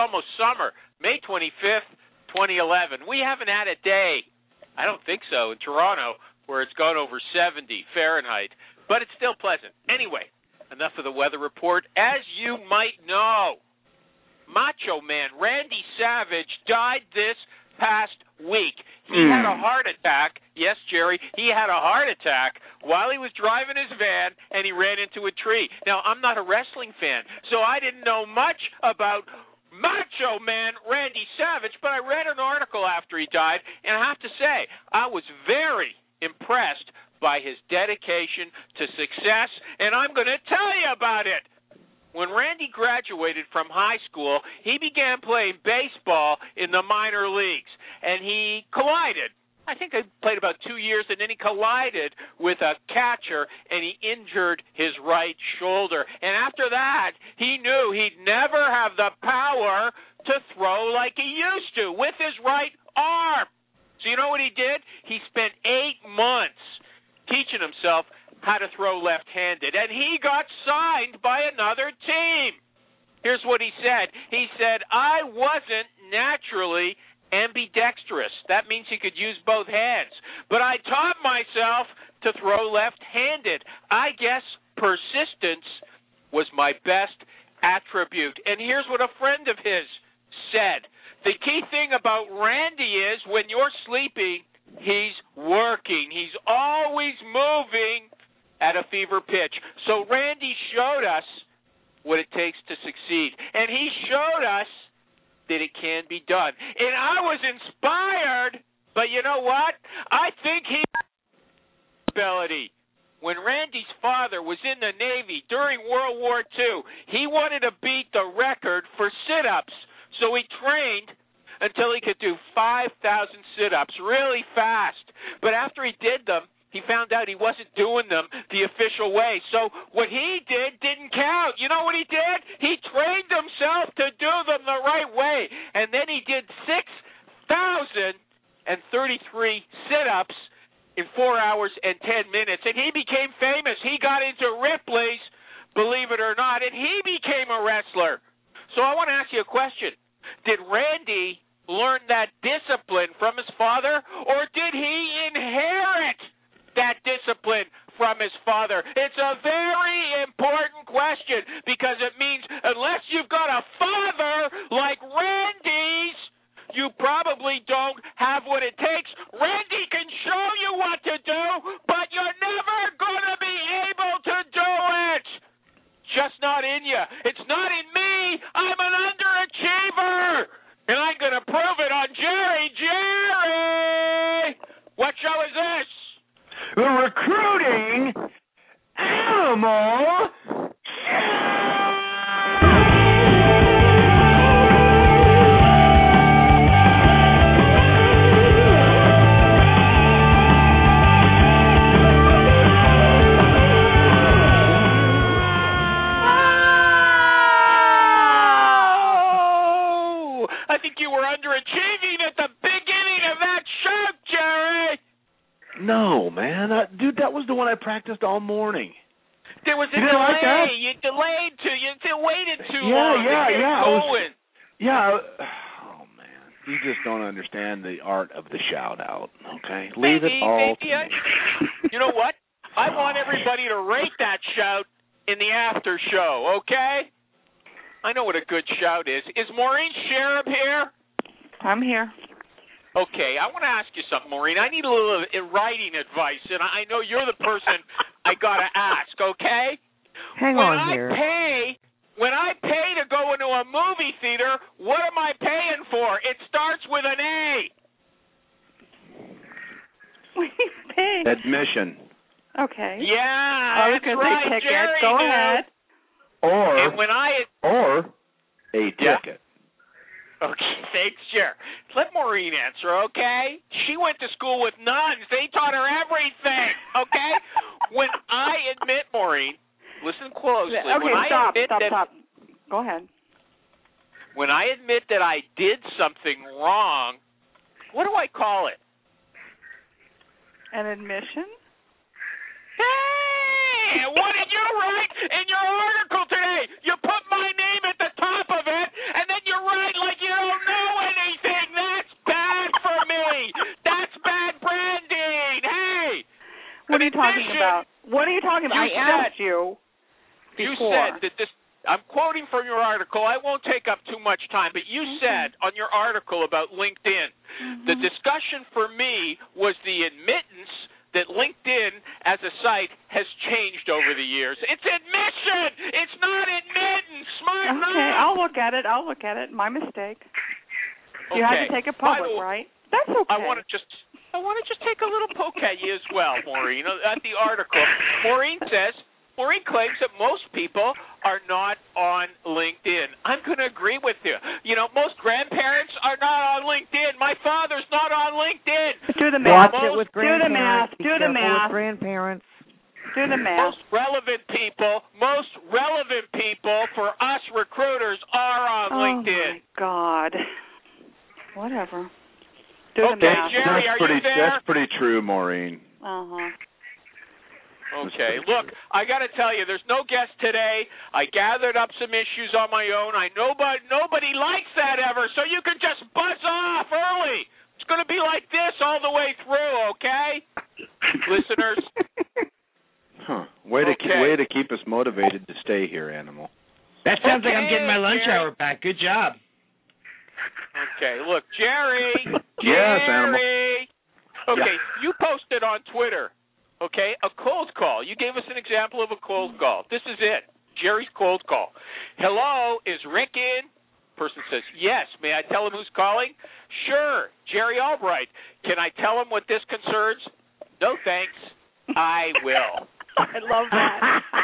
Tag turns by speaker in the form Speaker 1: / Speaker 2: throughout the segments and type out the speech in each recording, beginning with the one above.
Speaker 1: almost summer, May 25th, 2011. We haven't had a day, I don't think so, in Toronto where it's gone over 70 Fahrenheit, but it's still pleasant. Anyway, enough of the weather report. As you might know, Macho Man Randy Savage died this past week. He had a heart attack. Yes, Jerry, he had a heart attack while he was driving his van, and he ran into a tree. Now, I'm not a wrestling fan, so I didn't know much about Macho Man Randy Savage, but I read an article after he died, and I have to say, I was very impressed by his dedication to success, and I'm going to tell you about it. When Randy graduated from high school, he began playing baseball in the minor leagues, and he collided. I think they played about 2 years, and then he collided with a catcher, and he injured his right shoulder. And after that, he knew he'd never have the power to throw like he used to with his right arm. So you know what he did? He spent 8 months teaching himself how to throw left-handed, and he got signed by another team. Here's what he said. He said, I wasn't naturally ambidextrous. That means he could use both hands. But I taught myself to throw left-handed. I guess persistence was my best attribute. And here's what a friend of his said. The key thing about Randy is when you're sleeping, he's working. He's always moving at a fever pitch. So Randy showed us what it takes to succeed. And he showed us that it can be done. And I was inspired, but you know what? I think he ability. When Randy's father was in the Navy during World War II, he wanted to beat the record for sit-ups. So he trained until he could do 5,000 sit-ups really fast. But after he did them, he found out he wasn't doing them the official way. So what he did didn't count. You know what he did? He trained himself to do them the right way. And then he did 6,033 sit-ups in 4 hours and 10 minutes. And he became famous. He got into Ripley's, believe it or not, and he became a wrestler. So I want to ask you a question. Did Randy learn that discipline from his father, or did he inherit that discipline from his father? It's a very important question because it means unless you've got a father like Randy's, you probably don't have what it takes. Randy can show you what to do, but you're never going to be able to do it. Just not in you. It's not in me. I'm an underachiever, and I'm going to prove it on Jerry. Jerry! What show is this?
Speaker 2: The Recruiting Animal Show!
Speaker 1: I think you were underachieving at the beginning of that show, Jerry.
Speaker 2: No, man. Dude, that was the one I practiced all morning.
Speaker 1: There was a
Speaker 2: delay.
Speaker 1: Like
Speaker 2: that?
Speaker 1: You delayed you waited too long
Speaker 2: Yeah.
Speaker 1: to get going.
Speaker 2: Oh, man. You just don't understand the art of the shout-out, okay? Leave it all to me.
Speaker 1: You know what? I want everybody to rate that shout in the after show, okay? I know what a good shout is. Is Maureen Sherab here?
Speaker 3: I'm here.
Speaker 1: Okay, I want to ask you something, Maureen. I need a little writing advice, and I know you're the person I got to ask, okay?
Speaker 3: Hang on here.
Speaker 1: When I pay to go into a movie theater, what am I paying for? It starts with an A.
Speaker 3: What do you pay?
Speaker 2: Admission.
Speaker 3: Okay.
Speaker 1: Yeah,
Speaker 3: I was
Speaker 1: that's
Speaker 3: going to
Speaker 1: right,
Speaker 3: say ticket.
Speaker 1: Jerry
Speaker 3: Go
Speaker 1: knew.
Speaker 3: ahead.
Speaker 2: Or a ticket.
Speaker 1: Okay, thanks, Jer. Let Maureen answer, okay? She went to school with nuns. They taught her everything, okay? When I admit, Maureen, listen closely.
Speaker 3: Okay, stop. Go ahead.
Speaker 1: When I admit that I did something wrong, what do I call it?
Speaker 3: An admission?
Speaker 1: Hey, what did you write in your article today? You put my name at the top of it, and then you write
Speaker 3: What are you talking about? What are you talking about? I asked you before.
Speaker 1: You said that this. I'm quoting from your article. I won't take up too much time, but you said on your article about LinkedIn, the discussion for me was the admittance that LinkedIn as a site has changed over the years. It's admission. It's not admittance.
Speaker 3: Okay, I'll look at it. My mistake. You had to take it public, right? That's okay.
Speaker 1: I want to just take a little poke at you as well, Maureen. At the article, Maureen claims that most people are not on LinkedIn. I'm going to agree with you. You know, most grandparents are not on LinkedIn. My father's not on LinkedIn.
Speaker 3: Do the math.
Speaker 4: Watch it with grandparents.
Speaker 3: Do the math.
Speaker 4: With grandparents.
Speaker 3: Do the math.
Speaker 1: Most relevant people for us recruiters are on LinkedIn.
Speaker 3: Oh, my God. Whatever. Do the
Speaker 1: Okay,
Speaker 3: math.
Speaker 1: Jerry, are you there?
Speaker 2: That's pretty true, Maureen.
Speaker 3: Uh-huh.
Speaker 1: Okay, look, I got to tell you, there's no guest today. I gathered up some issues on my own. I know, but nobody likes that ever, so you can just buzz off early. It's going to be like this all the way through, okay, listeners?
Speaker 2: Way to keep us motivated to stay here, Animal.
Speaker 5: That sounds like I'm getting my lunch hour back. Good job.
Speaker 1: Okay, look, Jerry.
Speaker 2: Yes, Animal.
Speaker 1: Okay, you posted on Twitter. Okay, a cold call. You gave us an example of a cold call. This is it. Jerry's cold call. Hello, is Rick in? Person says, yes. May I tell him who's calling? Sure, Jerry Albright. Can I tell him what this concerns? No, thanks. I will.
Speaker 3: I love that.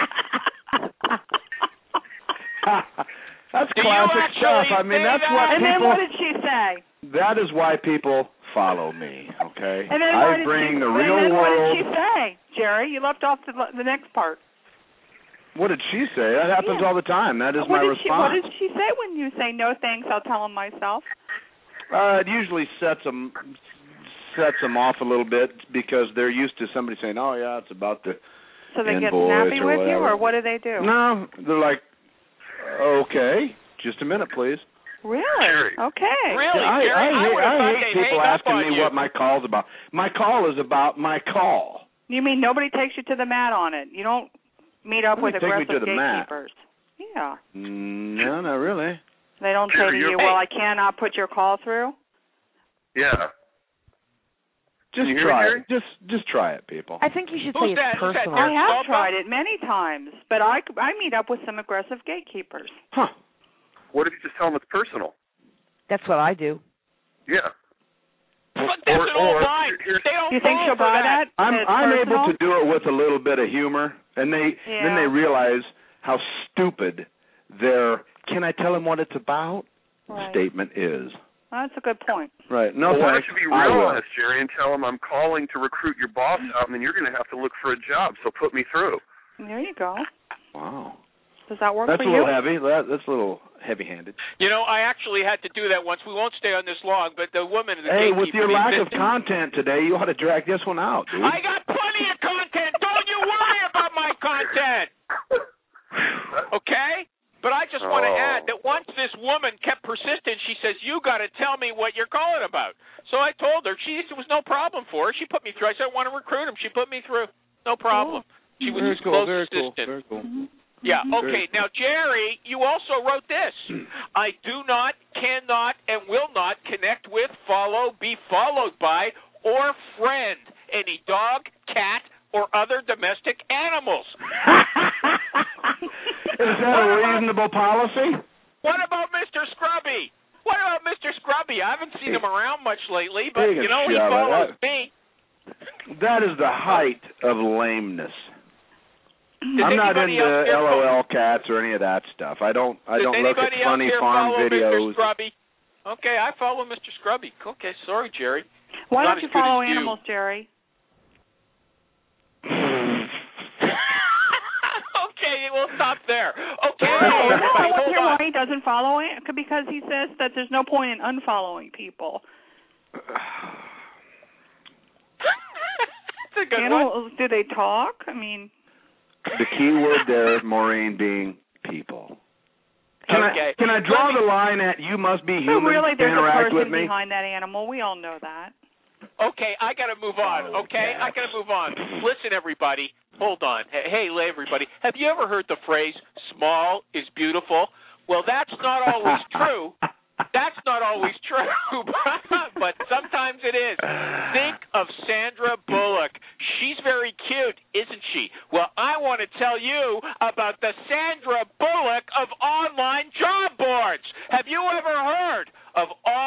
Speaker 2: That's classic stuff. I mean, that's what
Speaker 3: people... And then what did she say?
Speaker 2: That is why people follow me, okay?
Speaker 3: And then
Speaker 2: I bring the real world...
Speaker 3: What did she say, Jerry? You left off the next part.
Speaker 2: What did she say? That happens all the time. That is my response.
Speaker 3: What did she say when you say, no thanks, I'll tell him myself?
Speaker 2: It usually sets them off a little bit because they're used to somebody saying, oh, yeah, it's about the
Speaker 3: So they
Speaker 2: invoice
Speaker 3: get snappy
Speaker 2: or
Speaker 3: with you,
Speaker 2: whatever.
Speaker 3: or what do they do?
Speaker 2: No, they're like, okay, just a minute, please.
Speaker 3: Really?
Speaker 6: Jerry.
Speaker 3: Okay.
Speaker 1: Really,
Speaker 2: I hate people asking me
Speaker 1: you.
Speaker 2: what my call's about. My call is about my call.
Speaker 3: You mean nobody takes you to the mat on it? You don't meet up with
Speaker 2: Take me
Speaker 3: aggressive
Speaker 2: to the mat.
Speaker 3: gatekeepers? Yeah.
Speaker 2: No, not really.
Speaker 3: They don't say to you, well, I cannot put your call through?
Speaker 6: Yeah.
Speaker 2: Just
Speaker 6: you hear
Speaker 2: try
Speaker 6: me,
Speaker 2: it. Just try it, people.
Speaker 4: I think you should say
Speaker 1: Who's that?
Speaker 4: it's personal.
Speaker 3: I have tried it many times, but I meet up with some aggressive gatekeepers.
Speaker 2: Huh.
Speaker 6: What if you just tell them it's personal?
Speaker 4: That's what I do.
Speaker 6: Yeah.
Speaker 1: But that's an old lie. They don't
Speaker 3: Do you think she'll buy that?
Speaker 2: I'm able to do it with a little bit of humor, and then they realize how stupid their "can I tell him what it's about" statement is.
Speaker 3: Well, that's a good point.
Speaker 2: Right. No,
Speaker 6: why
Speaker 2: thanks.
Speaker 6: don't you be real honest, Jerry, and tell him I'm calling to recruit your boss out, and then you're going to have to look for a job, so put me through.
Speaker 3: There you go.
Speaker 2: Wow.
Speaker 3: Does that work
Speaker 2: That's
Speaker 3: for
Speaker 2: a
Speaker 3: you?
Speaker 2: little heavy. That's a little heavy-handed.
Speaker 1: You know, I actually had to do that once. We won't stay on this long, but the woman, the
Speaker 2: Hey,
Speaker 1: gatekeeper,
Speaker 2: with your lack of content today, you ought to drag this one out, dude.
Speaker 1: I got plenty of content. Don't you worry about my content. Okay? But I just want to add that once this woman kept persistent, she says, you got to tell me what you're calling about. So I told her. It was no problem for her. She put me through. I said, I want to recruit him. She put me through. No problem. She was
Speaker 2: Very
Speaker 1: his
Speaker 2: cool.
Speaker 1: close
Speaker 2: Very
Speaker 1: assistant.
Speaker 2: cool. Very cool.
Speaker 3: Mm-hmm.
Speaker 1: Yeah, okay. Now, Jerry, you also wrote this. I do not, cannot, and will not connect with, follow, be followed by, or friend any dog, cat, or other domestic animals.
Speaker 2: Is that a reasonable policy?
Speaker 1: What about Mr. Scrubby? What about Mr. Scrubby? I haven't seen him around much lately, but, you know, he follows me.
Speaker 2: That is the height of lameness.
Speaker 1: Does
Speaker 2: I'm not into LOL
Speaker 1: follow
Speaker 2: cats or any of that stuff. I don't look at funny
Speaker 1: here
Speaker 2: farm
Speaker 1: follow
Speaker 2: videos.
Speaker 1: Mr. Scrubby? Okay, I follow Mr. Scrubby. Okay, sorry, Jerry.
Speaker 3: Why
Speaker 1: Not
Speaker 3: don't you
Speaker 1: as good
Speaker 3: follow
Speaker 1: as you.
Speaker 3: animals, Jerry?
Speaker 1: Okay, we'll stop there. Okay.
Speaker 3: No, I want to
Speaker 1: hold
Speaker 3: hear
Speaker 1: on.
Speaker 3: why he doesn't follow it, because he says that there's no point in unfollowing people.
Speaker 1: That's a good one.
Speaker 3: Do they talk? I mean...
Speaker 2: The key word there, Maureen, being people. Can I draw the line at you must be human
Speaker 3: really,
Speaker 2: to
Speaker 3: there's a
Speaker 2: interact with
Speaker 3: person
Speaker 2: me?
Speaker 3: behind that animal. We all know that.
Speaker 1: Okay, I got to move on, okay? I got to move on. Listen, everybody. Hold on. Hey, everybody. Have you ever heard the phrase, small is beautiful? Well, that's not always true. That's not always true, but sometimes it is. Think of Sandra Bullock. She's very cute, isn't she? Well, I want to tell you about the Sandra Bullock of online job boards. Have you ever heard of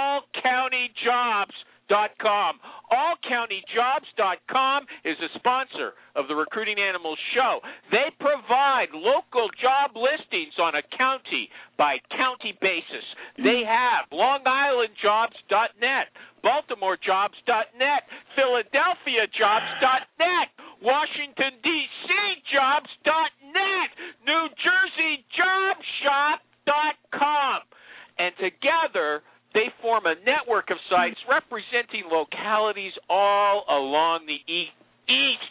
Speaker 1: allcountyjobs.com? Allcountyjobs.com is a sponsor of the Recruiting Animals show. They provide local job listings on a county-by-county basis. They have LongIslandJobs.net, BaltimoreJobs.net, PhiladelphiaJobs.net, Washington, D.C. Jobs.net, New Jersey JobShop.com. And together, they form a network of sites representing localities all along the East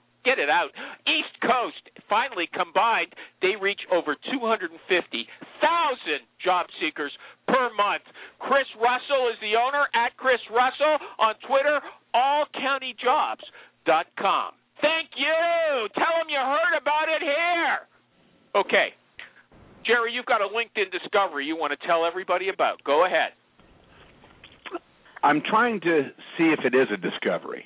Speaker 1: Coast. Finally, combined, they reach over 250,000 job seekers per month. Chris Russell is the owner, at Chris Russell on Twitter, allcountyjobs.com. Thank you. Tell them you heard about it here. Okay. Jerry, you've got a LinkedIn discovery you want to tell everybody about. Go ahead.
Speaker 2: I'm trying to see if it is a discovery.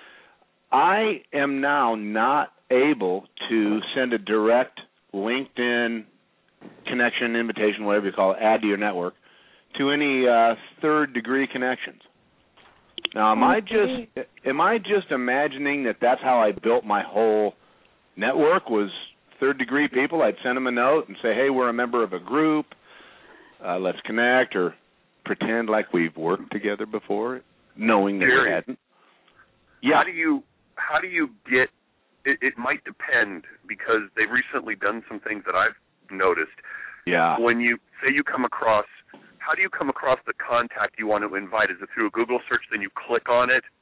Speaker 2: I am now not able to send a direct LinkedIn connection, invitation, whatever you call it, add to your network, to any third-degree connections. Now, am I just imagining that that's how I built my whole network, was third-degree people? I'd send them a note and say, hey, we're a member of a group, let's connect, or pretend like we've worked together before, knowing that we hadn't. Yeah.
Speaker 6: How do you get it might depend, because they've recently done some things that I've noticed.
Speaker 2: Yeah.
Speaker 6: When you say you come across, how do you come across the contact you want to invite? Is it through a Google search, then you click on it?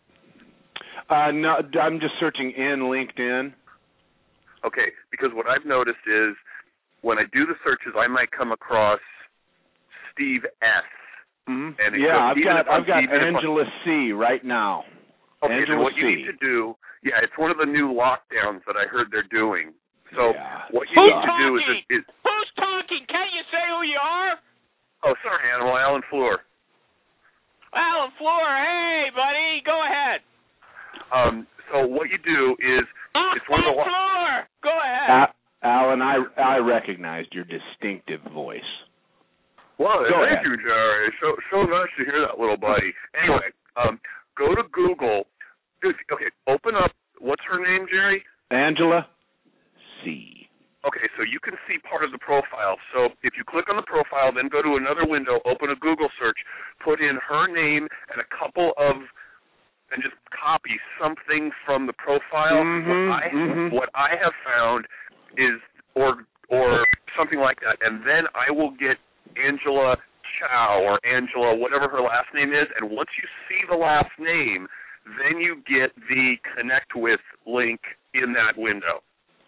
Speaker 2: No, I'm just searching in LinkedIn.
Speaker 6: Okay, because what I've noticed is when I do the searches, I might come across Steve S.
Speaker 2: Mm-hmm. And I've got Angela C. right now.
Speaker 6: Okay,
Speaker 2: Angela
Speaker 6: so what
Speaker 2: C.
Speaker 6: you need to do, it's one of the new lockdowns that I heard they're doing. So what you
Speaker 1: need
Speaker 6: to do is
Speaker 1: who's talking? Can't you say who you are?
Speaker 6: Oh, sorry, Animal. Alan Fleur.
Speaker 1: Alan Fleur, hey, buddy, go ahead.
Speaker 6: So what you do is it's one of the
Speaker 1: Fleur, go ahead.
Speaker 2: Alan, I recognized your distinctive voice.
Speaker 6: Well, thank you, Jerry. So nice to hear that, little buddy. Anyway, go to Google. Okay, open up. What's her name, Jerry?
Speaker 2: Angela C.
Speaker 6: Okay, so you can see part of the profile. So if you click on the profile, then go to another window, open a Google search, put in her name and and just copy something from the profile. What I have found is, or something like that, and then I will get Angela Chow or Angela, whatever her last name is, and once you see the last name, then you get the Connect With link in that window.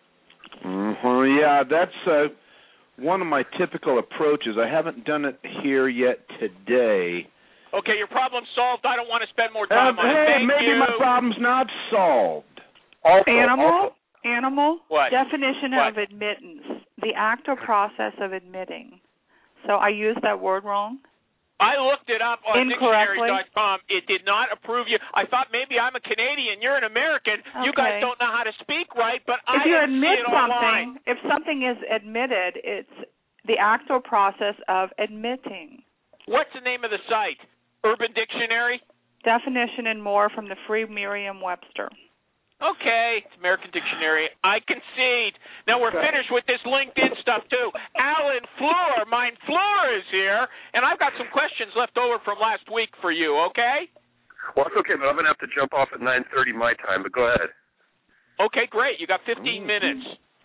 Speaker 2: Yeah, that's one of my typical approaches. I haven't done it here yet today.
Speaker 1: Okay, your problem's solved. I don't want to spend more time on it. Thank
Speaker 2: maybe
Speaker 1: you.
Speaker 2: My problem's not solved.
Speaker 3: Animal
Speaker 1: what?
Speaker 3: Definition
Speaker 1: what?
Speaker 3: of admittance, the act or process of admitting. So I used that word wrong?
Speaker 1: I looked it up on dictionary.com. It did not approve you. I thought maybe I'm a Canadian. You're an American.
Speaker 3: Okay.
Speaker 1: You guys don't know how to speak right, but
Speaker 3: if you
Speaker 1: didn't
Speaker 3: admit
Speaker 1: see it
Speaker 3: something,
Speaker 1: online.
Speaker 3: if something is admitted, it's the act or process of admitting.
Speaker 1: What's the name of the site? Urban Dictionary?
Speaker 3: Definition and more from the Free Merriam-Webster.
Speaker 1: Okay, it's American Dictionary. I concede. Now we're finished with this LinkedIn stuff too. Alan Fleur, mine Fleur is here, and I've got some questions left over from last week for you, okay?
Speaker 6: Well, it's okay, but I'm going to have to jump off at 9:30 my time, but go ahead.
Speaker 1: Okay, great. You got 15 minutes.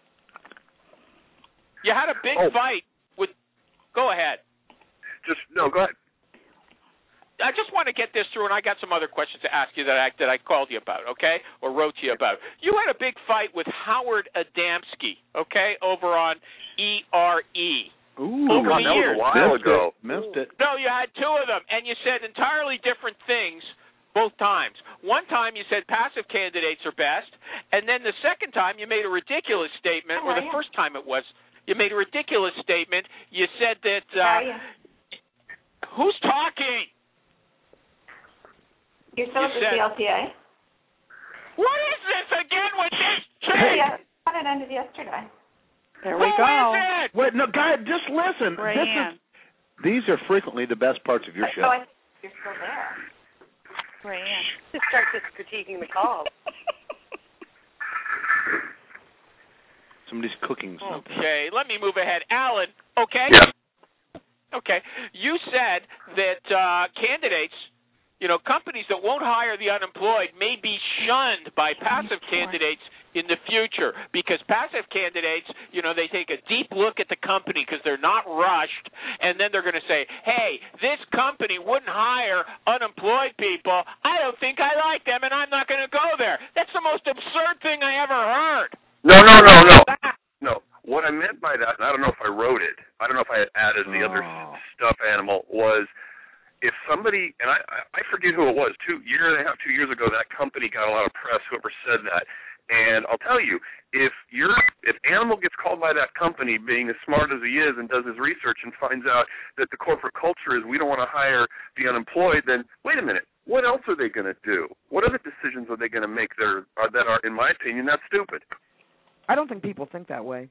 Speaker 1: You had a big fight with... Go ahead.
Speaker 6: Go ahead.
Speaker 1: I just want to get this through, and I got some other questions to ask you that I called you about, okay, or wrote to you about. You had a big fight with Howard Adamski, okay, over on ERE.
Speaker 2: Ooh,
Speaker 1: over the years.
Speaker 6: That was a while ago.
Speaker 2: Missed it.
Speaker 1: No, you had two of them, and you said entirely different things both times. One time you said passive candidates are best, and then the second time you made a ridiculous statement, or the first time it was, you made a ridiculous statement. You said that, who's talking?
Speaker 7: You're still at the CLTA?
Speaker 1: What is this again with this chick?
Speaker 7: Yeah, I thought it ended yesterday.
Speaker 3: There we go.
Speaker 1: Who is it?
Speaker 2: Wait, no, guys, just listen. These are frequently the best parts of your show.
Speaker 7: Oh, I think you're still there.
Speaker 3: Rayanne.
Speaker 8: Just start just critiquing the calls.
Speaker 2: Somebody's cooking something.
Speaker 1: Okay, let me move ahead. Alan, okay?
Speaker 6: Yeah.
Speaker 1: Okay. You said that candidates, companies that won't hire the unemployed may be shunned by passive candidates in the future, because passive candidates, they take a deep look at the company because they're not rushed, and then they're going to say, hey, this company wouldn't hire unemployed people. I don't think I like them, and I'm not going to go there. That's the most absurd thing I ever heard.
Speaker 6: No. No. What I meant by that, and I don't know if I wrote it, I don't know if I had added the other stuffed animal, was if somebody, and I forget who it was, 2 years ago, that company got a lot of press, whoever said that. And I'll tell you, if Animal gets called by that company, being as smart as he is and does his research and finds out that the corporate culture is we don't want to hire the unemployed, then wait a minute, what else are they going to do? What other decisions are they going to make that are, in my opinion, that's stupid?
Speaker 4: I don't think people think that way.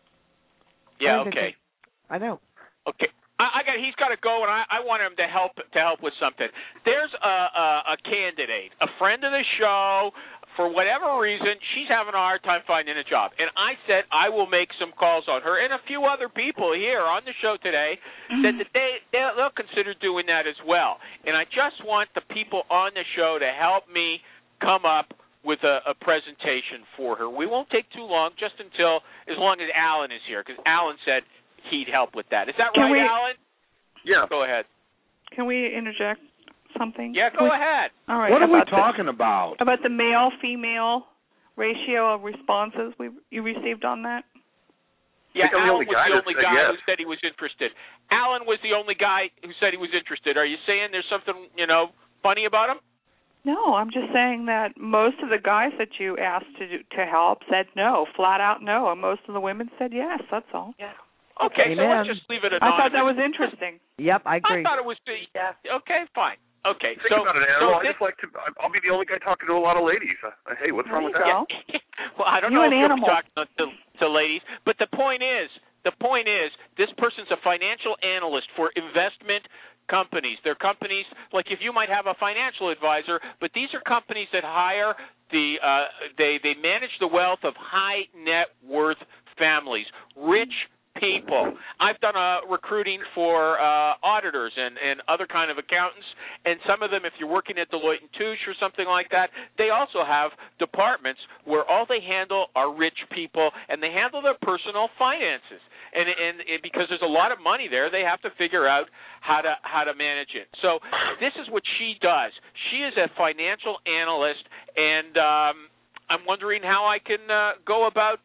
Speaker 1: Yeah, okay.
Speaker 4: I know.
Speaker 1: Okay. He's got to go, and I want him to help with something. There's a candidate, a friend of the show. For whatever reason, she's having a hard time finding a job. And I said I will make some calls on her. And a few other people here on the show today said that they'll consider doing that as well. And I just want the people on the show to help me come up with a presentation for her. We won't take too long, as long as Alan is here, because Alan said he'd help with that. Is that right, Alan?
Speaker 6: Yeah.
Speaker 1: Go ahead.
Speaker 3: Can we interject something?
Speaker 1: Yeah, go ahead.
Speaker 3: All right.
Speaker 2: What are we talking about?
Speaker 3: About the male-female ratio of responses you received on that?
Speaker 1: Yeah, Alan was the only guy who said he was interested. Alan was the only guy who said he was interested. Are you saying there's something, funny about him?
Speaker 3: No, I'm just saying that most of the guys that you asked to help said no, flat out no, and most of the women said yes, that's all.
Speaker 1: Yeah. Okay, so let's just leave it anonymous.
Speaker 3: I thought that was interesting.
Speaker 4: Yep, I agree.
Speaker 1: I thought it was okay, fine. Okay,
Speaker 6: think about it, Animal. I'll be the only guy talking to a lot of ladies. Hey, what's wrong with that?
Speaker 1: Well, I don't know if you're talking to ladies, but the point is, this person's a financial analyst for investment companies. They're companies, like if you might have a financial advisor, but these are companies that hire they manage the wealth of high net worth families, rich people. I've done recruiting for auditors and other kind of accountants, and some of them, if you're working at Deloitte & Touche or something like that, they also have departments where all they handle are rich people, and they handle their personal finances. And because there's a lot of money there, they have to figure out how to manage it. So this is what she does. She is a financial analyst, and I'm wondering how I can go about,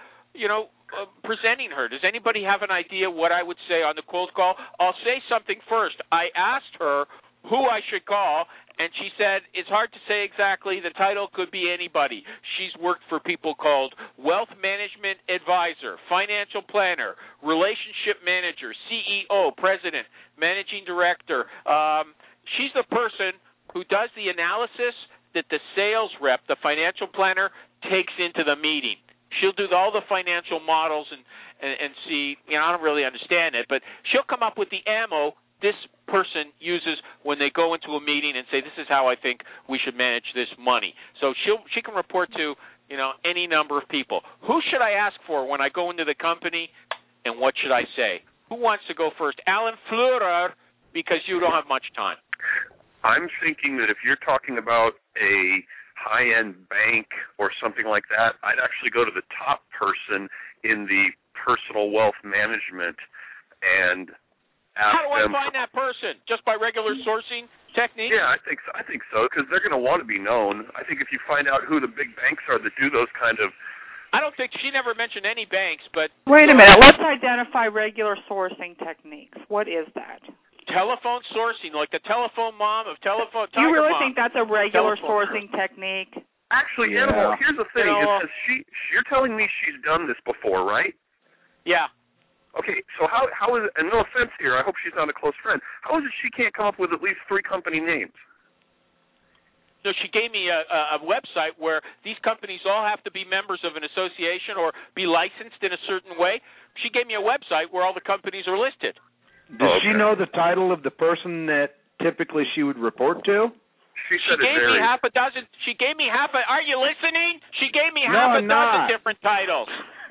Speaker 1: presenting her. Does anybody have an idea what I would say on the cold call? I'll say something first. I asked her who I should call, and she said it's hard to say exactly. The title could be anybody. She's worked for people called wealth management advisor, financial planner, relationship manager, CEO, president, managing director. She's the person who does the analysis that the sales rep, the financial planner, takes into the meeting. She'll do all the financial models and see, I don't really understand it, but she'll come up with the ammo this person uses when they go into a meeting and say, this is how I think we should manage this money. So she can report to, any number of people. Who should I ask for when I go into the company, and what should I say? Who wants to go first? Alan Fleurer, because you don't have much time.
Speaker 6: I'm thinking that if you're talking about a high-end bank or something like that, I'd actually go to the top person in the personal wealth management and ask them.
Speaker 1: How do I find that person? Just by regular sourcing techniques?
Speaker 6: Yeah, I think so, because they're going to want to be known. I think if you find out who the big banks are that do those kind of...
Speaker 1: I don't think she never mentioned any banks, but...
Speaker 3: Wait a minute. Let's identify regular sourcing techniques. What is that?
Speaker 1: telephone sourcing, like the telephone mom of telephone.
Speaker 3: Do you really
Speaker 1: Mom.
Speaker 3: think that's a regular
Speaker 1: Telephone.
Speaker 3: sourcing technique?
Speaker 6: Actually,
Speaker 2: Yeah.
Speaker 6: Animal, here's the thing.
Speaker 1: You know,
Speaker 6: Is you're telling me she's done this before, right?
Speaker 1: Yeah.
Speaker 6: Okay, so how is it, and no offense here, I hope she's not a close friend, how is it she can't come up with at least 3 company names?
Speaker 1: No, she gave me a website where these companies all have to be members of an association or be licensed in a certain way. She gave me a website where all the companies are listed.
Speaker 2: Does she know the title of the person that typically she would report to?
Speaker 6: She said
Speaker 1: She
Speaker 6: it
Speaker 1: gave me
Speaker 6: varies.
Speaker 1: half a dozen. She gave me half a. Are you listening? She gave me
Speaker 2: No,
Speaker 1: half a
Speaker 2: I'm
Speaker 1: dozen
Speaker 2: not.
Speaker 1: different titles.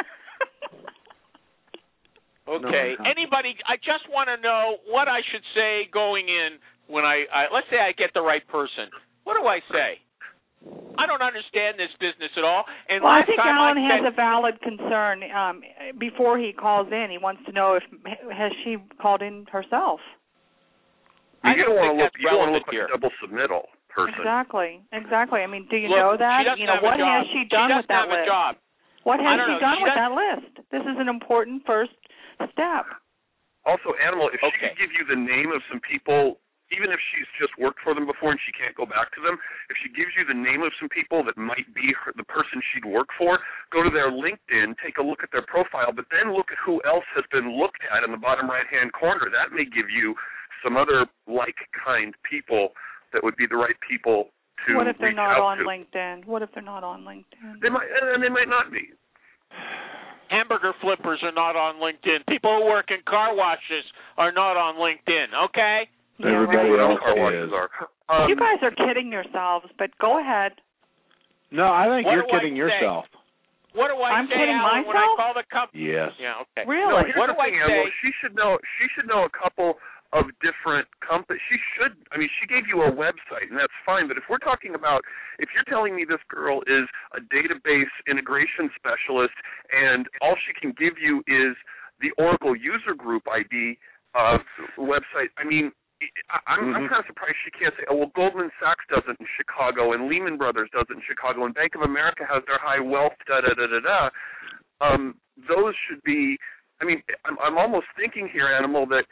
Speaker 1: Okay.
Speaker 2: No.
Speaker 1: Anybody? I just want to know what I should say going in when I let's say I get the right person. What do I say? I don't understand this business at all. And
Speaker 3: Well, I
Speaker 1: last
Speaker 3: think
Speaker 1: time
Speaker 3: Alan
Speaker 1: I
Speaker 3: has
Speaker 1: said,
Speaker 3: a valid concern. Before he calls in, he wants to know if has she called in herself.
Speaker 1: I
Speaker 6: You
Speaker 1: don't
Speaker 6: don't
Speaker 1: think
Speaker 6: want
Speaker 1: that's
Speaker 6: to look
Speaker 1: relevant
Speaker 6: like
Speaker 1: here.
Speaker 6: a double submittal person.
Speaker 3: Exactly. I mean, do you
Speaker 1: Look,
Speaker 3: know that?
Speaker 1: she doesn't
Speaker 3: You know,
Speaker 1: have a
Speaker 3: what
Speaker 1: job.
Speaker 3: has she done with that
Speaker 1: She doesn't have
Speaker 3: list?
Speaker 1: a job.
Speaker 3: What
Speaker 1: I
Speaker 3: has
Speaker 1: don't
Speaker 3: she
Speaker 1: know.
Speaker 3: done
Speaker 1: She
Speaker 3: with
Speaker 1: doesn't-
Speaker 3: that list? This is an important first step.
Speaker 6: Also, Animal, if she
Speaker 1: Okay.
Speaker 6: could give you the name of some people, even if she's just worked for them before and she can't go back to them, if she gives you the name of some people that might be the person she'd work for, go to their LinkedIn, take a look at their profile, but then look at who else has been looked at in the bottom right-hand corner. That may give you some other like-kind people that would be the right people to
Speaker 3: What if they're
Speaker 6: reach
Speaker 3: not
Speaker 6: out
Speaker 3: on
Speaker 6: to.
Speaker 3: LinkedIn? What if they're not on LinkedIn?
Speaker 6: They might, and they might not be.
Speaker 1: Hamburger flippers are not on LinkedIn. People who work in car washes are not on LinkedIn. Okay.
Speaker 3: Yeah,
Speaker 2: Everybody
Speaker 3: right.
Speaker 2: else
Speaker 6: Car
Speaker 2: is.
Speaker 6: washes are.
Speaker 3: You guys are kidding yourselves, but go ahead.
Speaker 2: No, I think
Speaker 1: What
Speaker 2: you're
Speaker 1: do I
Speaker 2: kidding
Speaker 1: say?
Speaker 2: yourself.
Speaker 1: What do I
Speaker 3: I'm
Speaker 1: say,
Speaker 3: kidding
Speaker 1: Alan, when I
Speaker 3: myself?
Speaker 1: call the company?
Speaker 2: Yes.
Speaker 1: Yeah. Okay.
Speaker 3: Really?
Speaker 6: No, here's
Speaker 1: What
Speaker 6: the
Speaker 1: do I
Speaker 6: thing,
Speaker 1: say?
Speaker 6: Animal. She should know a couple of different companies. She should. I mean, she gave you a website, and that's fine. But if we're talking about, if you're telling me this girl is a database integration specialist, and all she can give you is the Oracle user group ID website, I mean, I'm kind of surprised she can't say, oh, well, Goldman Sachs does it in Chicago, and Lehman Brothers does it in Chicago, and Bank of America has their high wealth, da-da-da-da-da. Those should be, I mean, I'm almost thinking here, Animal, that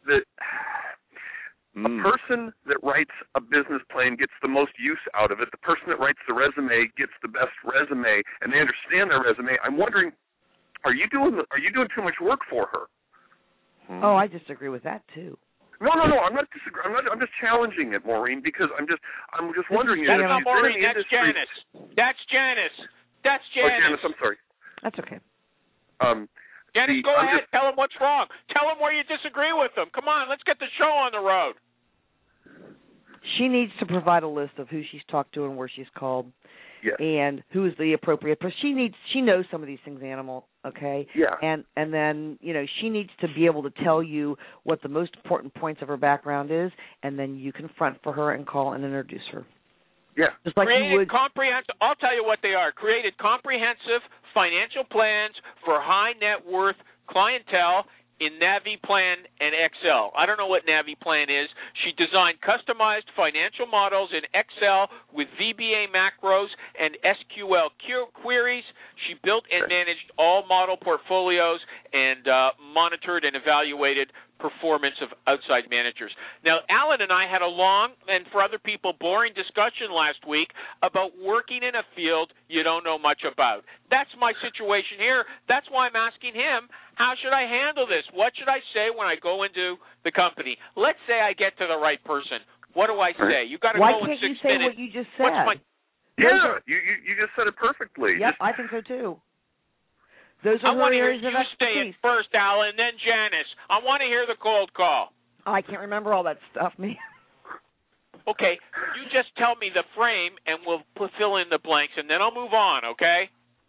Speaker 6: a person that writes a business plan gets the most use out of it. The person that writes the resume gets the best resume, and they understand their resume. I'm wondering, are you doing too much work for her?
Speaker 4: Oh, I disagree with that too.
Speaker 6: No. I'm not disagreeing. I'm just challenging it, Maureen, because I'm just wondering.
Speaker 1: That's
Speaker 6: if
Speaker 1: not
Speaker 6: she's been in
Speaker 1: Maureen.
Speaker 6: the
Speaker 1: That's
Speaker 6: industry-
Speaker 1: Janice. That's Janice. That's
Speaker 6: Oh, Janice, I'm sorry.
Speaker 4: That's okay.
Speaker 1: Janice, go ahead. Tell him what's wrong. Tell him where you disagree with him. Come on, let's get the show on the road.
Speaker 4: She needs to provide a list of who she's talked to and where she's called.
Speaker 6: Yes.
Speaker 4: And who is the appropriate person. She knows some of these things, Animal, okay?
Speaker 6: Yeah.
Speaker 4: And then, she needs to be able to tell you what the most important points of her background is, and then you can front for her and call and introduce her.
Speaker 6: Yeah.
Speaker 4: Just like you would.
Speaker 1: I'll tell you what they are. Created comprehensive financial plans for high net worth clientele in NaviPlan and Excel. I don't know what NaviPlan is. She designed customized financial models in Excel with VBA macros and SQL queries. She built and managed all model portfolios and monitored and evaluated performance of outside managers. Now, Alan and I had a long, and for other people, boring discussion last week about working in a field you don't know much about. That's my situation here. That's why I'm asking him, how should I handle this? What should I say when I go into the company? Let's say I get to the right person. What do I say? You got to
Speaker 4: Why
Speaker 1: go in
Speaker 4: can't you
Speaker 1: 6
Speaker 4: say
Speaker 1: minutes.
Speaker 4: what you just said?
Speaker 6: Yeah, you just said it perfectly.
Speaker 4: Yep, I think so too. Those are
Speaker 1: I want to hear
Speaker 4: areas
Speaker 1: you
Speaker 4: of
Speaker 1: say it
Speaker 4: expertise.
Speaker 1: first, Alan, then Janice. I want to hear the cold call.
Speaker 4: I can't remember all that stuff, man.
Speaker 1: Okay, you just tell me the frame, and we'll fill in the blanks, and then I'll move on, okay?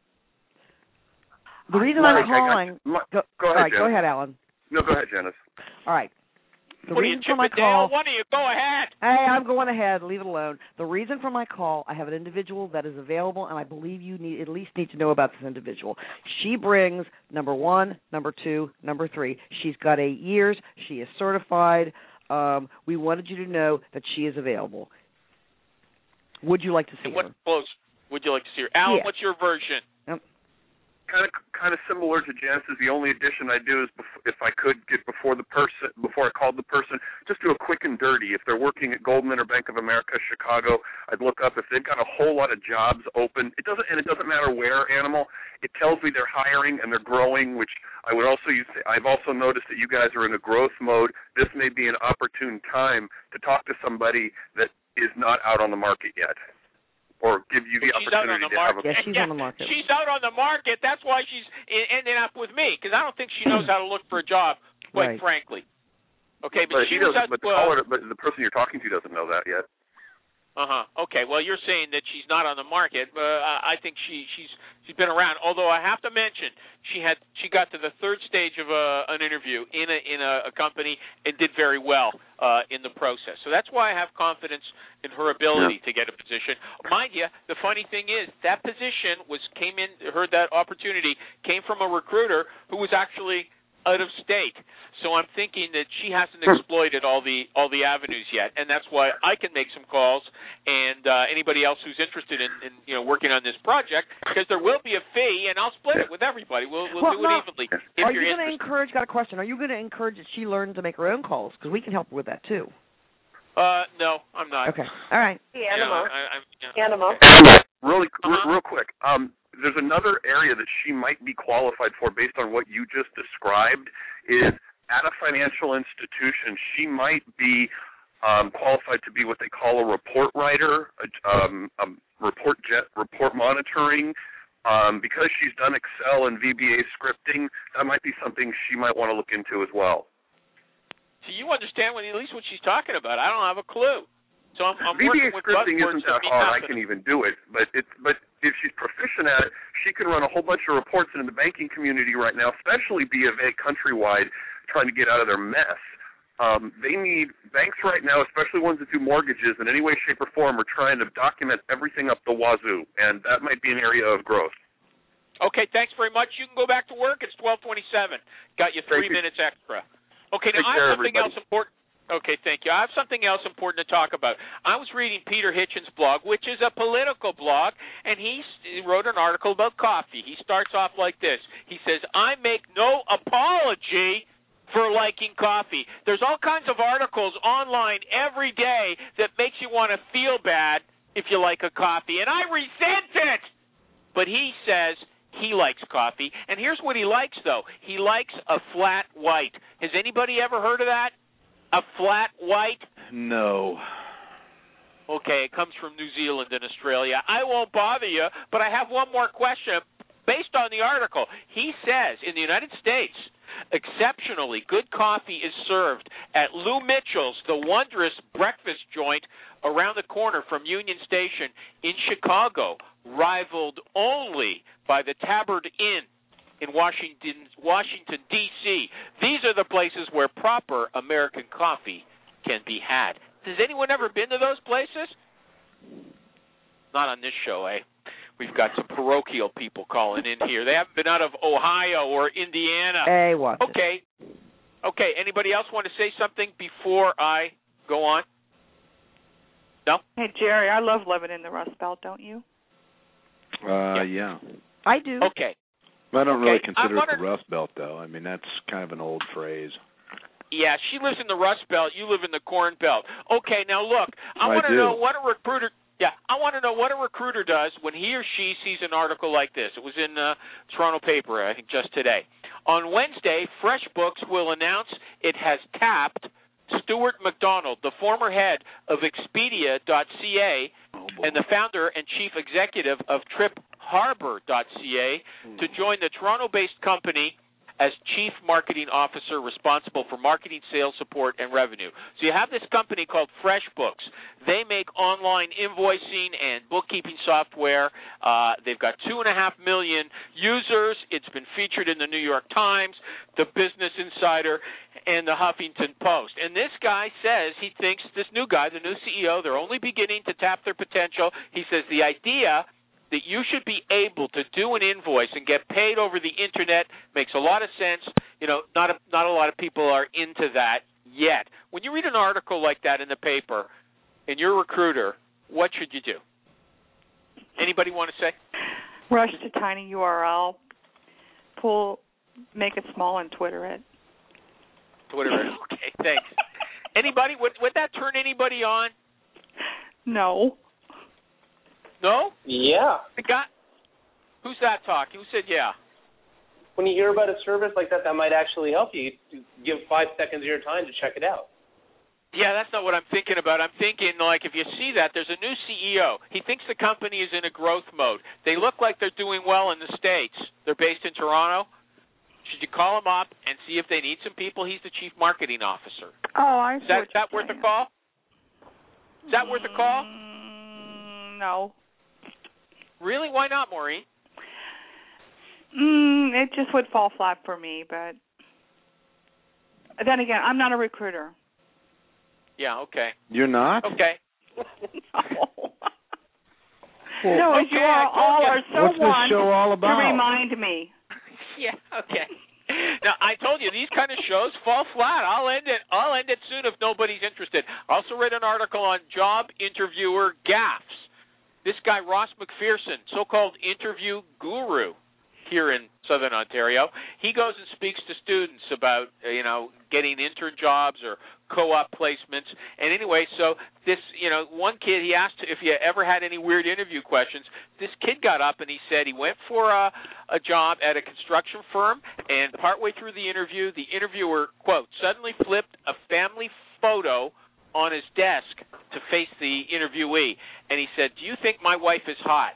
Speaker 4: The reason
Speaker 6: Mike,
Speaker 4: I'm calling.
Speaker 6: go
Speaker 4: All
Speaker 6: ahead,
Speaker 4: right,
Speaker 6: Janice.
Speaker 4: go ahead, Alan.
Speaker 6: No, go ahead, Janice.
Speaker 4: All right. The
Speaker 1: What are you,
Speaker 4: reason for my
Speaker 1: Chippendale?
Speaker 4: call.
Speaker 1: One of you, go ahead.
Speaker 4: Hey, I'm going ahead. Leave it alone. The reason for my call, I have an individual that is available, and I believe you at least need to know about this individual. She brings number 1, number 2, number 3. She's got 8 years. She is certified. We wanted you to know that she is available. Would you like to see
Speaker 1: What
Speaker 4: her?
Speaker 1: close would you like to see her? Alan,
Speaker 4: Yeah.
Speaker 1: what's your version?
Speaker 6: kind of similar to Janice's. The only addition I do is if I could get before I called the person, just do a quick and dirty. If they're working at Goldman or Bank of America, Chicago, I'd look up if they've got a whole lot of jobs open. It doesn't matter where, Animal. It tells me they're hiring and they're growing, which I would also use. I've also noticed that you guys are in a growth mode. This may be an opportune time to talk to somebody that is not out on the market yet, or give you the opportunity to have a...
Speaker 4: Yeah, she's on the market.
Speaker 1: She's out on the market. That's why she's ending up with me, because I don't think she knows how to look for a job, quite frankly. Okay, but she was
Speaker 6: but the person you're talking to doesn't know that yet.
Speaker 1: Okay, well, you're saying that she's not on the market. I think she's been around. Although I have to mention, she got to the third stage of an interview in a company and did very well in the process. So that's why I have confidence in her ability to get a position. Mind you, the funny thing is that position heard that opportunity came from a recruiter who was actually out of state. So I'm thinking that she hasn't exploited all the avenues yet, and that's why I can make some calls, and anybody else who's interested in working on this project, because there will be a fee, and I'll split it with everybody. We'll do it evenly.
Speaker 4: Are you going to encourage? Got a question. Are you going to encourage that she learn to make her own calls? Because we can help her with that too.
Speaker 1: No, I'm not.
Speaker 4: Okay. All right.
Speaker 8: Animal.
Speaker 6: Real quick. There's another area that she might be qualified for based on what you just described is at a financial institution, she might be qualified to be what they call a report writer, report monitoring. Because she's done Excel and VBA scripting, that might be something she might want to look into as well.
Speaker 1: So you understand at least what she's talking about. I don't have a clue. So I'm
Speaker 6: VBA
Speaker 1: working with
Speaker 6: scripting isn't that hard. I can
Speaker 1: confident.
Speaker 6: even do it. But if she's proficient at it, she can run a whole bunch of reports in the banking community right now, especially B of A countrywide, trying to get out of their mess. They need banks right now, especially ones that do mortgages in any way, shape, or form, are trying to document everything up the wazoo, and that might be an area of growth.
Speaker 1: Okay, thanks very much. You can go back to work. It's 12:27. Got you 3 minutes extra. Okay, now I have something else important. Okay, thank you. I have something else important to talk about. I was reading Peter Hitchens' blog, which is a political blog, and he wrote an article about coffee. He starts off like this. He says, I make no apology for liking coffee. There's all kinds of articles online every day that makes you want to feel bad if you like a coffee, and I resent it. But he says he likes coffee, and here's what he likes, though. He likes a flat white. Has anybody ever heard of that? A flat white?
Speaker 2: No.
Speaker 1: Okay, it comes from New Zealand and Australia. I won't bother you, but I have one more question based on the article. He says in the United States, exceptionally good coffee is served at Lou Mitchell's, the wondrous breakfast joint around the corner from Union Station in Chicago, rivaled only by the Tabard Inn in Washington, D.C. These are the places where proper American coffee can be had. Has anyone ever been to those places? Not on this show, eh? We've got some parochial people calling in here. They haven't been out of Ohio or Indiana.
Speaker 4: Hey, watch it.
Speaker 1: Okay, anybody else want to say something before I go on? No?
Speaker 3: Hey, Jerry, I love living in the Rust Belt, don't you?
Speaker 2: Yeah.
Speaker 4: I do.
Speaker 1: Okay.
Speaker 2: I don't really consider it the Rust Belt, though. I mean, that's kind of an old phrase.
Speaker 1: Yeah, she lives in the Rust Belt. You live in the Corn Belt. Okay, now look, I want to know what a recruiter. Yeah, I want to know what a recruiter does when he or she sees an article like this. It was in Toronto paper, I think, just today. On Wednesday, FreshBooks will announce it has tapped Stuart McDonald, the former head of Expedia.ca and the founder and chief executive of TripHarbor.ca, to join the Toronto-based company as Chief Marketing Officer responsible for marketing, sales, support, and revenue. So you have this company called FreshBooks. They make online invoicing and bookkeeping software. They've got 2.5 million users. It's been featured in the New York Times, the Business Insider, and the Huffington Post. And this guy says he thinks this new guy, the new CEO, they're only beginning to tap their potential. He says the idea that you should be able to do an invoice and get paid over the internet makes a lot of sense. You know, not a lot of people are into that yet. When you read an article like that in the paper and you're a recruiter, what should you do? Anybody want to say?
Speaker 3: Rush to tinyurl make it small and Twitter it.
Speaker 1: Twitter it. Okay, thanks. Anybody, would that turn anybody on?
Speaker 3: No.
Speaker 1: No?
Speaker 8: Yeah.
Speaker 1: The guy, who's that talking? Who said yeah?
Speaker 8: When you hear about a service like that might actually help you, give 5 seconds of your time to check it out.
Speaker 1: Yeah, that's not what I'm thinking about. I'm thinking, like, if you see that, there's a new CEO. He thinks the company is in a growth mode. They look like they're doing well in the States. They're based in Toronto. Should you call him up and see if they need some people? He's the chief marketing officer.
Speaker 3: Oh, I see.
Speaker 1: Is that worth a call? Is that worth a call?
Speaker 3: No.
Speaker 1: Really? Why not, Maureen?
Speaker 3: It just would fall flat for me, but then again, I'm not a recruiter.
Speaker 1: Yeah, okay.
Speaker 2: You're not?
Speaker 1: Okay.
Speaker 3: No,
Speaker 1: okay,
Speaker 3: you all are so
Speaker 2: What's this show all about?
Speaker 3: to remind me.
Speaker 1: Yeah, okay. Now, I told you, these kind of shows fall flat. I'll end it soon if nobody's interested. I also read an article on job interviewer gaffes. This guy, Ross McPherson, so-called interview guru here in Southern Ontario, he goes and speaks to students about, getting intern jobs or co-op placements. And anyway, so this, one kid, he asked if you ever had any weird interview questions. This kid got up and he said he went for a job at a construction firm, and partway through the interview, the interviewer, quote, suddenly flipped a family photo on his desk to face the interviewee. And he said, "Do you think my wife is hot?"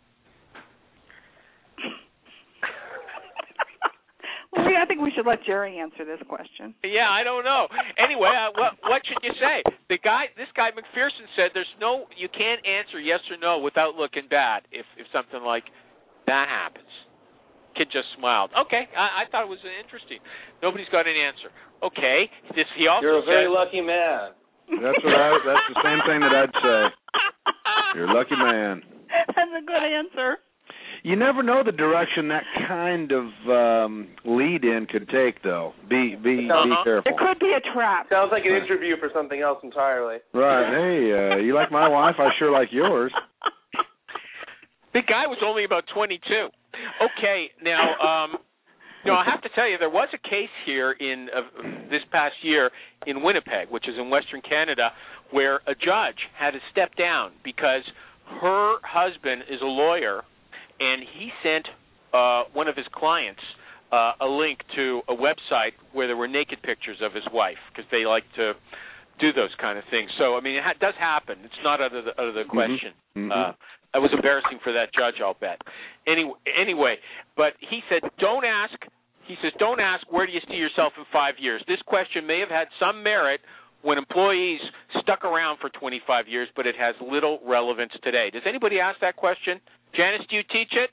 Speaker 3: Well, I think we should let Jerry answer this question.
Speaker 1: Yeah, I don't know. Anyway, what should you say? This guy McPherson said, you can't answer yes or no without looking bad if something like that happens. Kid just smiled. Okay, I thought it was interesting. Nobody's got an answer. Okay, he also
Speaker 8: You're a very
Speaker 1: said,
Speaker 8: lucky man.
Speaker 2: That's the same thing that I'd say. You're a lucky man.
Speaker 3: That's a good answer.
Speaker 2: You never know the direction that kind of lead-in could take, though. Be careful.
Speaker 3: It could be a trap.
Speaker 8: Sounds like an interview for something else entirely.
Speaker 2: Right. Hey, you like my wife? I sure like yours.
Speaker 1: The guy was only about 22. Okay, now, I have to tell you, there was a case here in this past year in Winnipeg, which is in Western Canada, where a judge had to step down because her husband is a lawyer, and he sent one of his clients a link to a website where there were naked pictures of his wife because they like to do those kind of things. So, I mean, it does happen. It's not out of the question. Mm-hmm. It was embarrassing for that judge, I'll bet. Anyway, but he said, don't ask. He says, don't ask, where do you see yourself in 5 years? This question may have had some merit when employees stuck around for 25 years, but it has little relevance today. Does anybody ask that question? Janice, do you teach it?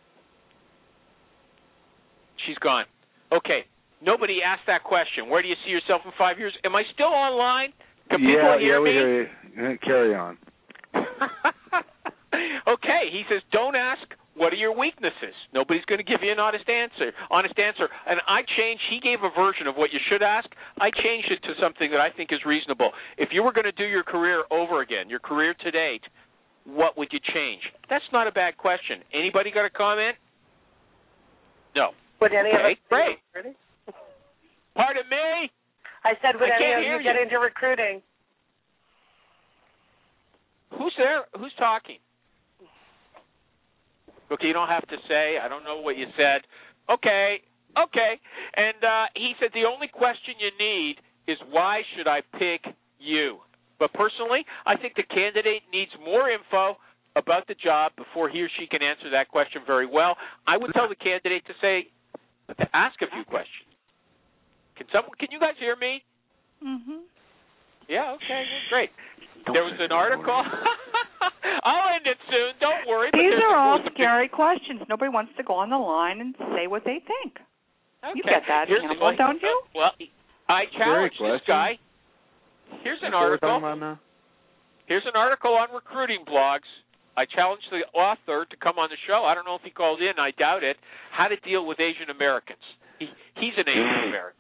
Speaker 1: She's gone. Okay. Nobody asked that question. Where do you see yourself in 5 years? Am I still online? Can people hear me?
Speaker 2: We hear you. Carry on.
Speaker 1: Okay. He says, don't ask, what are your weaknesses? Nobody's going to give you an honest answer. And he gave a version of what you should ask. I changed it to something that I think is reasonable. If you were going to do your career over again, your career to date, what would you change? That's not a bad question. Anybody got a comment? No.
Speaker 9: Would any of us
Speaker 1: great. Pardon me?
Speaker 9: I said, would any of
Speaker 1: you
Speaker 9: get into recruiting?
Speaker 1: Who's there? Who's talking? Okay, you don't have to say. I don't know what you said. Okay. And he said the only question you need is, why should I pick you? But personally, I think the candidate needs more info about the job before he or she can answer that question very well. I would tell the candidate to ask a few questions. Can you guys hear me?
Speaker 3: Mm-hmm.
Speaker 1: Yeah, okay, great. There was an article. I'll end it soon. Don't worry.
Speaker 3: These are all scary questions. Nobody wants to go on the line and say what they think.
Speaker 1: Okay.
Speaker 3: You get that, Animal, don't you?
Speaker 1: Well, I challenge this guy. Here's an article. Here's an article on recruiting blogs. I challenged the author to come on the show. I don't know if he called in. I doubt it. How to deal with Asian Americans. He's an Asian American.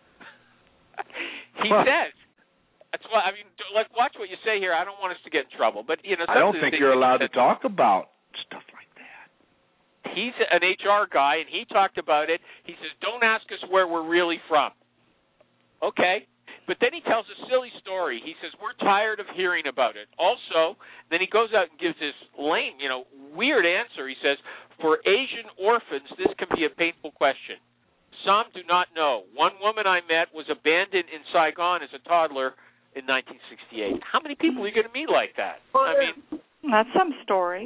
Speaker 1: He says. That's why, watch what you say here. I don't want us to get in trouble, but
Speaker 2: I don't think you're allowed to talk about stuff like that.
Speaker 1: he's an HR guy, and he talked about it. He says, don't ask us where we're really from. Okay. But then he tells a silly story. He says, we're tired of hearing about it. Also, then he goes out and gives this lame, weird answer. He says, for Asian orphans, this can be a painful question. Some do not know. One woman I met was abandoned in Saigon as a toddler in 1968. How many people are you going to meet like that? I mean,
Speaker 3: that's some story.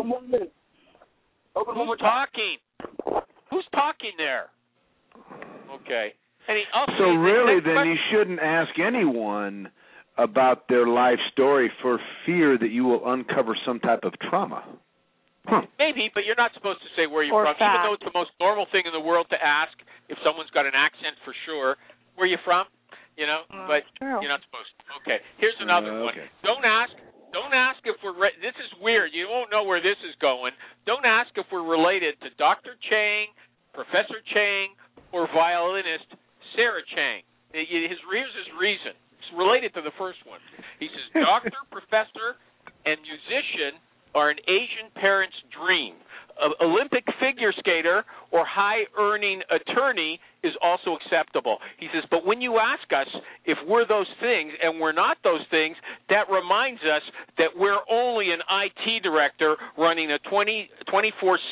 Speaker 1: Who's talking? Who's talking there? Okay.
Speaker 2: So really, then you shouldn't ask anyone about their life story for fear that you will uncover some type of trauma.
Speaker 1: Maybe, but you're not supposed to say where you're from, even though it's the most normal thing in the world to ask if someone's got an accent for sure. Where you from? But
Speaker 3: true.
Speaker 1: You're not supposed to. Okay, here's another one. Don't ask if we're. This is weird. You won't know where this is going. Don't ask if we're related to Dr. Chang, Professor Chang, or violinist Sarah Chang. Here's his reason. It's related to the first one. He says, doctor, professor, and musician are an Asian parent's dream. Olympic figure skater or high-earning attorney is also acceptable. He says, but when you ask us if we're those things and we're not those things, that reminds us that we're only an IT director running a 24/7,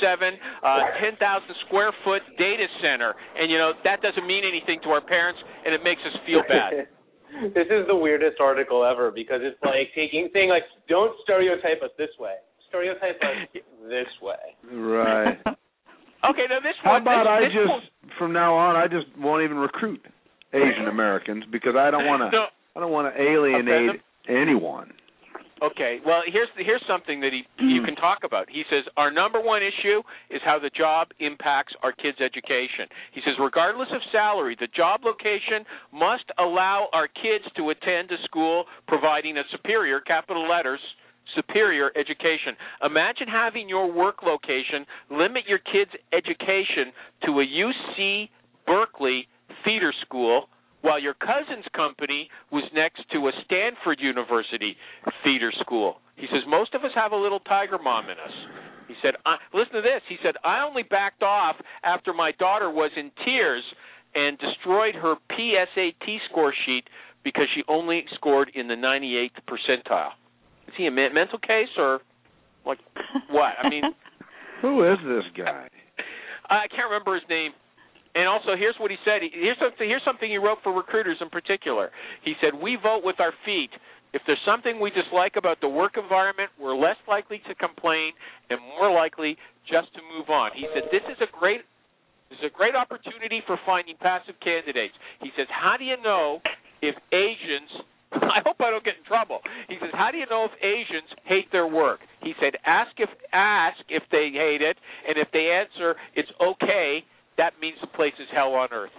Speaker 1: 10,000-square-foot data center. And, that doesn't mean anything to our parents, and it makes us feel bad.
Speaker 8: This is the weirdest article ever because it's like saying don't stereotype us this way. Stereotype us this way.
Speaker 2: Right.
Speaker 1: Okay, now this
Speaker 2: How
Speaker 1: one.
Speaker 2: about from now on, I just won't even recruit Asian Americans because I don't want to alienate anyone.
Speaker 1: Okay, well, here's something that you can talk about. He says, our number one issue is how the job impacts our kids' education. He says, regardless of salary, the job location must allow our kids to attend a school providing a superior, capital letters, superior education. Imagine having your work location limit your kids' education to a UC Berkeley feeder school while your cousin's company was next to a Stanford University feeder school. He says, most of us have a little tiger mom in us. He said, listen to this. He said, I only backed off after my daughter was in tears and destroyed her PSAT score sheet because she only scored in the 98th percentile. Is he a mental case or what? I mean,
Speaker 2: who is this guy?
Speaker 1: I can't remember his name. And also, here's what he said. Here's something he wrote for recruiters in particular. He said, we vote with our feet. If there's something we dislike about the work environment, we're less likely to complain and more likely just to move on. He said, this is a great opportunity for finding passive candidates. He says, how do you know if Asians – I hope I don't get in trouble. He says, how do you know if Asians hate their work? He said, ask if they hate it, and if they answer it's okay, that means the place is hell on earth.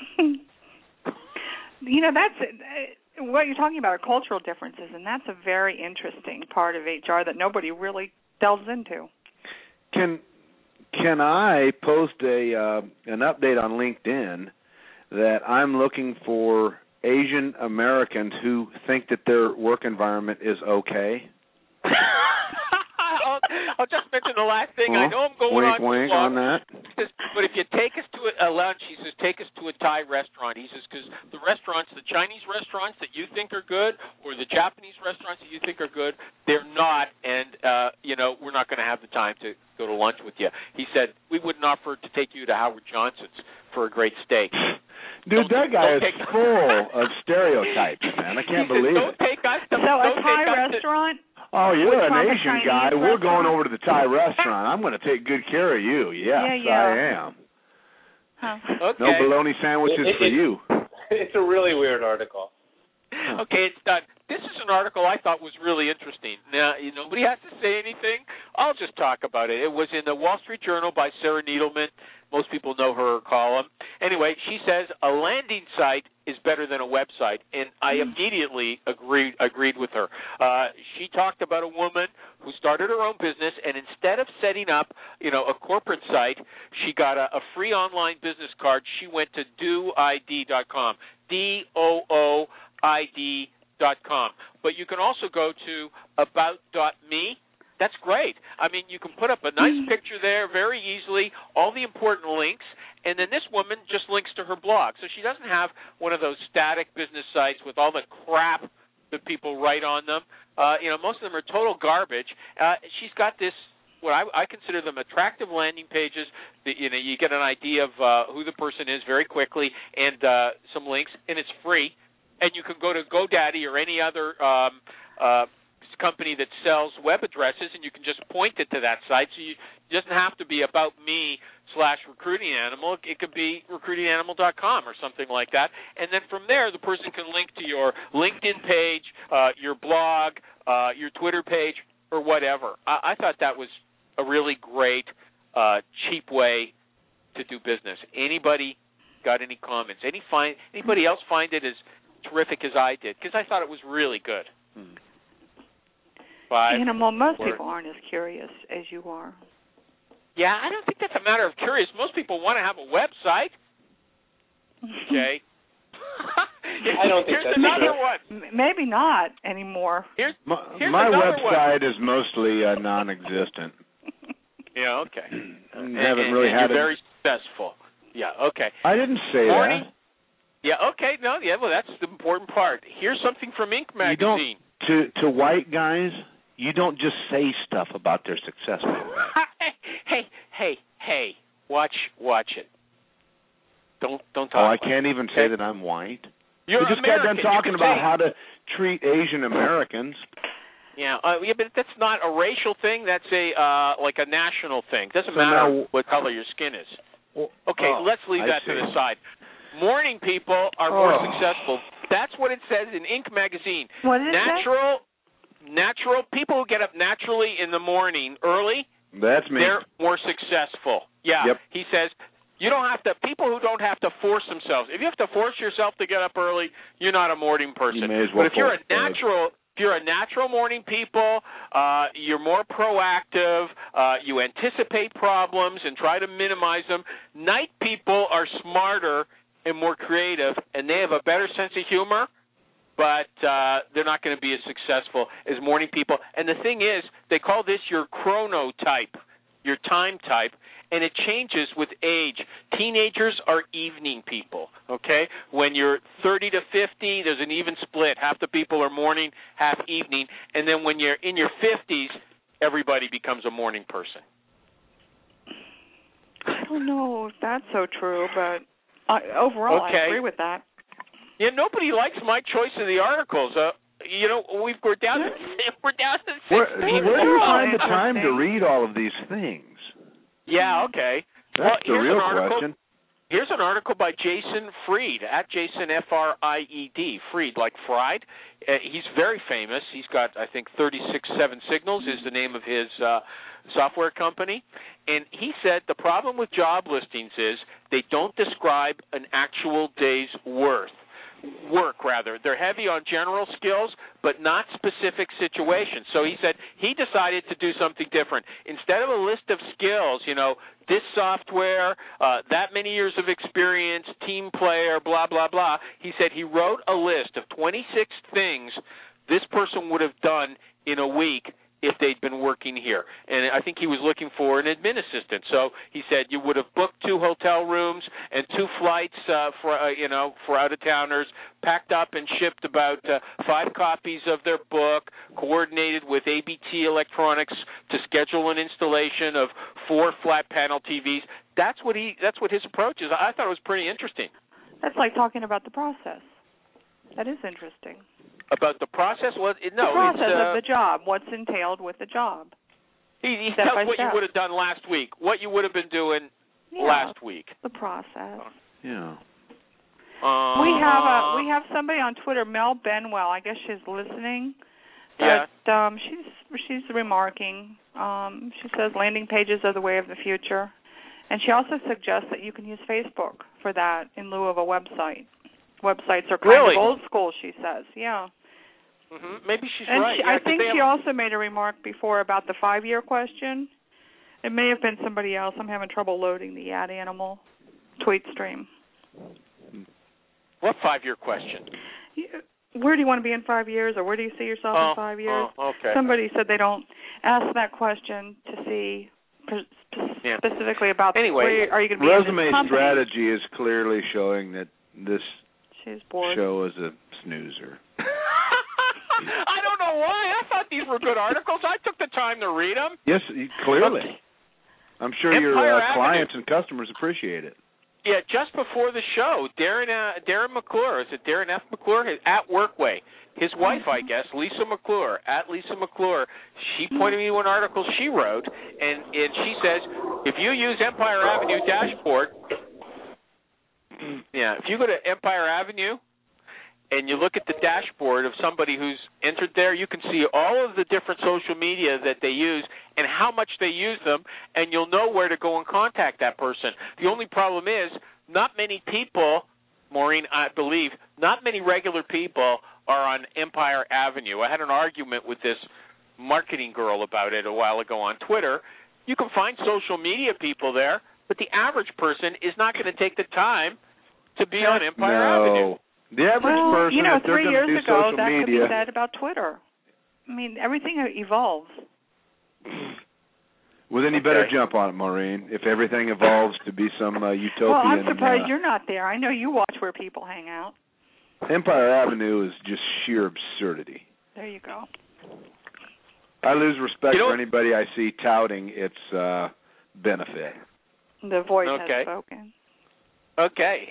Speaker 3: That's what you're talking about are cultural differences, and that's a very interesting part of HR that nobody really delves into.
Speaker 2: Can I post an update on LinkedIn that I'm looking for Asian Americans who think that their work environment is okay?
Speaker 1: I'll just mention the last thing. I know I'm going
Speaker 2: wink on that.
Speaker 1: But if you take us to a lunch, he says, take us to a Thai restaurant. He says, because the restaurants, the Chinese restaurants that you think are good or the Japanese restaurants that you think are good, they're not, and, we're not going to have the time to go to lunch with you. He said, we wouldn't offer to take you to Howard Johnson's for a great steak.
Speaker 2: Dude, that guy is full of stereotypes, man. I can't believe it.
Speaker 3: A Thai restaurant?
Speaker 2: Oh, you're an Asian guy. We're going over to the Thai restaurant. I'm going to take good care of you. Yes,
Speaker 3: yeah.
Speaker 2: I am.
Speaker 3: Huh.
Speaker 1: Okay.
Speaker 2: No bologna sandwiches for you.
Speaker 8: It's a really weird article.
Speaker 1: Okay, it's done. This is an article I thought was really interesting. Now, nobody has to say anything. I'll just talk about it. It was in the Wall Street Journal by Sarah Needleman. Most people know her column. Anyway, she says a landing site is better than a website, and I immediately agreed with her. She talked about a woman who started her own business, and instead of setting up, a corporate site, she got a free online business card. She went to dooid.com, DOOID.com. But you can also go to about.me. That's great. I mean, you can put up a nice picture there very easily, all the important links, and then this woman just links to her blog. So she doesn't have one of those static business sites with all the crap that people write on them. Most of them are total garbage. She's got this, what I consider them attractive landing pages. That, you get an idea of who the person is very quickly, and some links, and it's free. And you can go to GoDaddy or any other company that sells web addresses, and you can just point it to that site. So it doesn't have to be about me/recruiting animal. It could be recruitinganimal.com or something like that. And then from there, the person can link to your LinkedIn page, your blog, your Twitter page, or whatever. I thought that was a really great, cheap way to do business. Anybody got any comments? Anybody else find it as terrific as I did? Because I thought it was really good.
Speaker 3: Animal, most people aren't as curious as you are.
Speaker 1: Yeah, I don't think that's a matter of curious. Most people want to have a website. Okay.
Speaker 8: I don't think
Speaker 1: Here's
Speaker 8: that's
Speaker 1: another
Speaker 8: true.
Speaker 1: one.
Speaker 3: Maybe not anymore.
Speaker 1: Here's
Speaker 2: my website is mostly non-existent.
Speaker 1: Yeah, okay.
Speaker 2: Haven't really had
Speaker 1: you're very successful. Yeah, okay.
Speaker 2: I didn't say that.
Speaker 1: Yeah, okay. No, yeah, well, that's the important part. Here's something from Inc. magazine.
Speaker 2: To white guys, you don't just say stuff about their success.
Speaker 1: Hey! Watch it. Don't talk.
Speaker 2: Oh, I can't even say that I'm white.
Speaker 1: We
Speaker 2: just got done talking about how to treat Asian Americans.
Speaker 1: Yeah, but that's not a racial thing. That's like a national thing. Doesn't matter what color your skin is. Okay, let's leave that to the side. Morning people are more successful. That's what it says in Inc. magazine.
Speaker 3: What is
Speaker 1: Natural people who get up naturally in the morning early.
Speaker 2: That's me.
Speaker 1: They're more successful. Yeah.
Speaker 2: Yep.
Speaker 1: He says you don't have to. People who don't have to force themselves. If you have to force yourself to get up early, you're not a morning person.
Speaker 2: You may as well.
Speaker 1: But if you're a natural morning people, you're more proactive, you anticipate problems and try to minimize them. Night people are smarter and more creative, and they have a better sense of humor, but they're not going to be as successful as morning people. And the thing is, they call this your chronotype, your time type, and it changes with age. Teenagers are evening people, okay? When you're 30 to 50, there's an even split. Half the people are morning, half evening. And then when you're in your 50s, everybody becomes a morning person.
Speaker 3: I don't know if that's so true, but overall I agree with that.
Speaker 1: Yeah, nobody likes my choice of the articles. We're down to 6
Speaker 2: Where do you find the time to read all of these things?
Speaker 1: Yeah, okay.
Speaker 2: That's the real question.
Speaker 1: Here's an article by Jason Fried, at Jason Fried, Fried, like fried. He's very famous. He's got, I think, 36.7 Signals is the name of his software company. And he said the problem with job listings is they don't describe an actual day's work. They're heavy on general skills, but not specific situations. So he said he decided to do something different. Instead of a list of skills, this software, that many years of experience, team player, blah, blah, blah, he said he wrote a list of 26 things this person would have done in a week if they'd been working here. And I think he was looking for an admin assistant. So he said you would have booked 2 hotel rooms and 2 flights for out-of-towners, packed up and shipped about 5 copies of their book, coordinated with ABT Electronics to schedule an installation of 4 flat panel TVs. That's what his approach is. I thought it was pretty interesting.
Speaker 3: That's like talking about the process. That is interesting.
Speaker 1: About the process? Well,
Speaker 3: the process of the job, what's entailed with the job.
Speaker 1: He tells what you would have done last week, what you would have been doing last week.
Speaker 3: The process.
Speaker 2: Yeah.
Speaker 3: We have somebody on Twitter, Mel Benwell. I guess she's listening.
Speaker 1: Yeah.
Speaker 3: But she's remarking. She says landing pages are the way of the future, and she also suggests that you can use Facebook for that in lieu of a website. Websites are kind of old school, she says. Yeah.
Speaker 1: Mm-hmm. Maybe she's
Speaker 3: and
Speaker 1: right.
Speaker 3: I think she also made a remark before about the 5-year question. It may have been somebody else. I'm having trouble loading the Ad Animal tweet stream.
Speaker 1: What 5-year question?
Speaker 3: where do you want to be in 5 years, or where do you see yourself in 5 years?
Speaker 1: Oh, okay.
Speaker 3: Somebody said they don't ask that question to see specifically about where are you going to be in
Speaker 2: resume
Speaker 3: this company.
Speaker 2: strategy is clearly showing that this
Speaker 3: She's bored.
Speaker 2: show is a snoozer.
Speaker 1: I don't know why. I thought these were good articles. I took the time to read them.
Speaker 2: Yes, clearly. I'm sure your
Speaker 1: Empire
Speaker 2: clients and customers appreciate it.
Speaker 1: Yeah, just before the show, Darren McClure, is it Darren F. McClure? At Workway. His wife, I guess, Lisa McClure, at Lisa McClure, she pointed me to an article she wrote, and she says, if you use Empire Avenue dashboard, if you go to Empire Avenue and you look at the dashboard of somebody who's entered there, you can see all of the different social media that they use and how much they use them, and you'll know where to go and contact that person. The only problem is not many people, Maureen, I believe, not many regular people are on Empire Avenue. I had an argument with this marketing girl about it a while ago on Twitter. You can find social media people there, but the average person is not going to take the time to be on Empire Avenue.
Speaker 2: The average person, if they're
Speaker 3: 3
Speaker 2: going
Speaker 3: years
Speaker 2: to do
Speaker 3: ago,
Speaker 2: social
Speaker 3: that
Speaker 2: media,
Speaker 3: could be said about Twitter. I mean, everything evolves.
Speaker 2: well, then you better jump on it, Maureen, if everything evolves to be some utopian.
Speaker 3: Well, I'm surprised you're not there. I know you watch where people hang out.
Speaker 2: Empire Avenue is just sheer absurdity.
Speaker 3: There you go.
Speaker 2: I lose respect for anybody I see touting its benefit.
Speaker 3: The voice has spoken.
Speaker 1: Okay.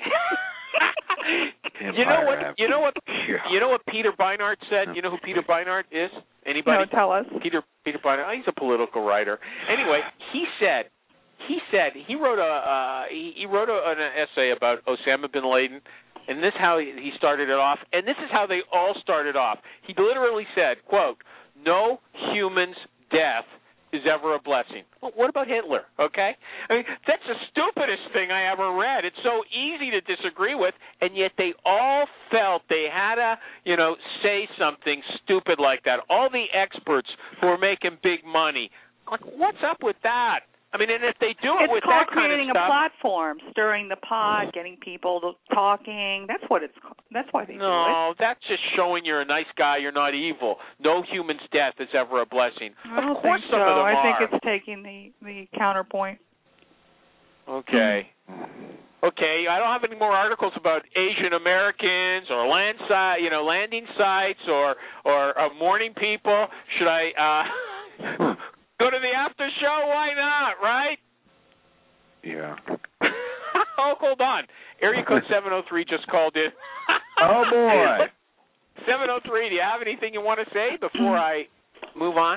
Speaker 1: You know what Peter Beinart said? You know who Peter Beinart is? Anybody?
Speaker 3: No, tell us.
Speaker 1: Peter Beinart. He's a political writer. Anyway, he wrote an essay about Osama bin Laden, and this is how he started it off, and this is how they all started off. He literally said, quote, "No human's death is ever a blessing." Well, what about Hitler, okay? I mean, that's the stupidest thing I ever read. It's so easy to disagree with, and yet they all felt they had to, say something stupid like that. All the experts who are making big money. Like, what's up with that? I mean, and if they do it with that kind of stuff. It's called
Speaker 3: creating a platform, stirring the pot, getting people talking. That's what it's called. That's why they do it.
Speaker 1: No, that's just showing you're a nice guy. You're not evil. No human's death is ever a blessing.
Speaker 3: I don't
Speaker 1: of course,
Speaker 3: think
Speaker 1: some
Speaker 3: so.
Speaker 1: of them
Speaker 3: I
Speaker 1: are.
Speaker 3: think it's taking the counterpoint.
Speaker 1: Okay. Okay, I don't have any more articles about Asian Americans or landing sites or morning people. Should I go to the after show? Why not, right?
Speaker 2: Yeah.
Speaker 1: Oh, hold on. Area code 703 just called in.
Speaker 2: Oh, boy.
Speaker 1: 703, do you have anything you want to say before I move on?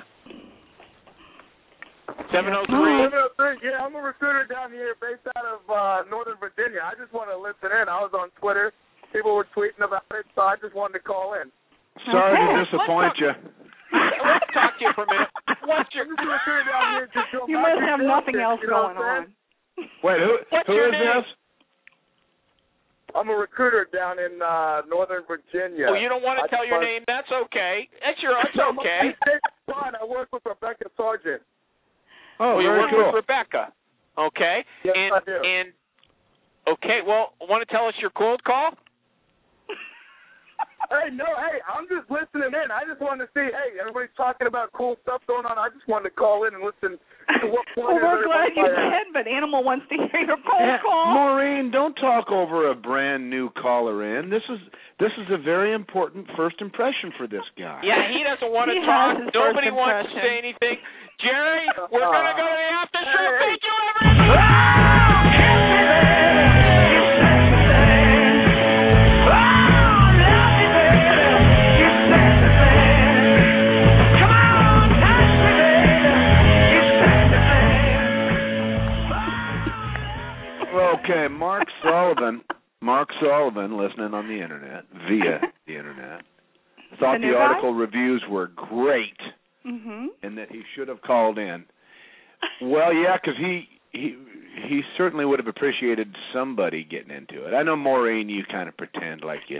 Speaker 1: 703?
Speaker 10: Yeah, I'm a recruiter down here based out of Northern Virginia. I just want to listen in. I was on Twitter. People were tweeting about it, so I just wanted to call in.
Speaker 2: Sorry to disappoint you.
Speaker 1: Let's talk to you for a minute. What's your
Speaker 10: recruiter down here?
Speaker 3: You must have nothing else going on.
Speaker 2: Wait, who is this?
Speaker 10: I'm a recruiter down in Northern Virginia.
Speaker 1: Oh, you don't want to tell your name? That's okay. It's okay.
Speaker 10: Fine. I work with Rebecca Sargent.
Speaker 1: Oh, you work with Rebecca. Okay.
Speaker 10: Yes, I do.
Speaker 1: And okay, well, want to tell us your cold call?
Speaker 10: Hey, I'm just listening in. I just wanted to see, everybody's talking about cool stuff going on. I just wanted to call in and listen to what point
Speaker 3: we're glad you did, but Animal wants to hear your cold call.
Speaker 2: Maureen, don't talk over a brand new caller in. This is a very important first impression for this guy.
Speaker 1: Yeah, he doesn't want to talk. Nobody wants to say anything. Jerry, we're going to go to the after show. Thank you,
Speaker 2: Okay, Mark Sullivan, listening on the Internet, via the Internet, thought the article reviews were great, and that he should have called in. Well, yeah, because he certainly would have appreciated somebody getting into it. I know, Maureen, you kind of pretend like you.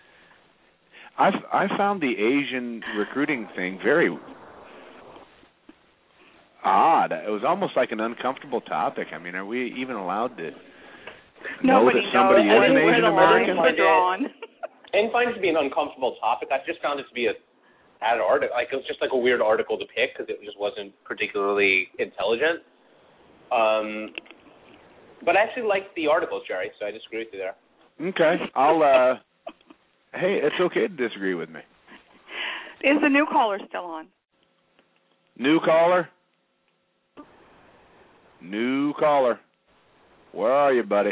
Speaker 2: I found the Asian recruiting thing very odd. It was almost like an uncomfortable topic. I mean, are we even allowed to know that somebody is an Asian American?
Speaker 8: didn't find it to be an uncomfortable topic. I just found it to be a bad article. Like, it was just like a weird article to pick because it just wasn't particularly intelligent. But I actually liked the article, Jerry, so I disagree with you there.
Speaker 2: Okay. I'll, hey, it's okay to disagree with me.
Speaker 3: Is the new caller still on?
Speaker 2: New caller? New caller. Where are you, buddy?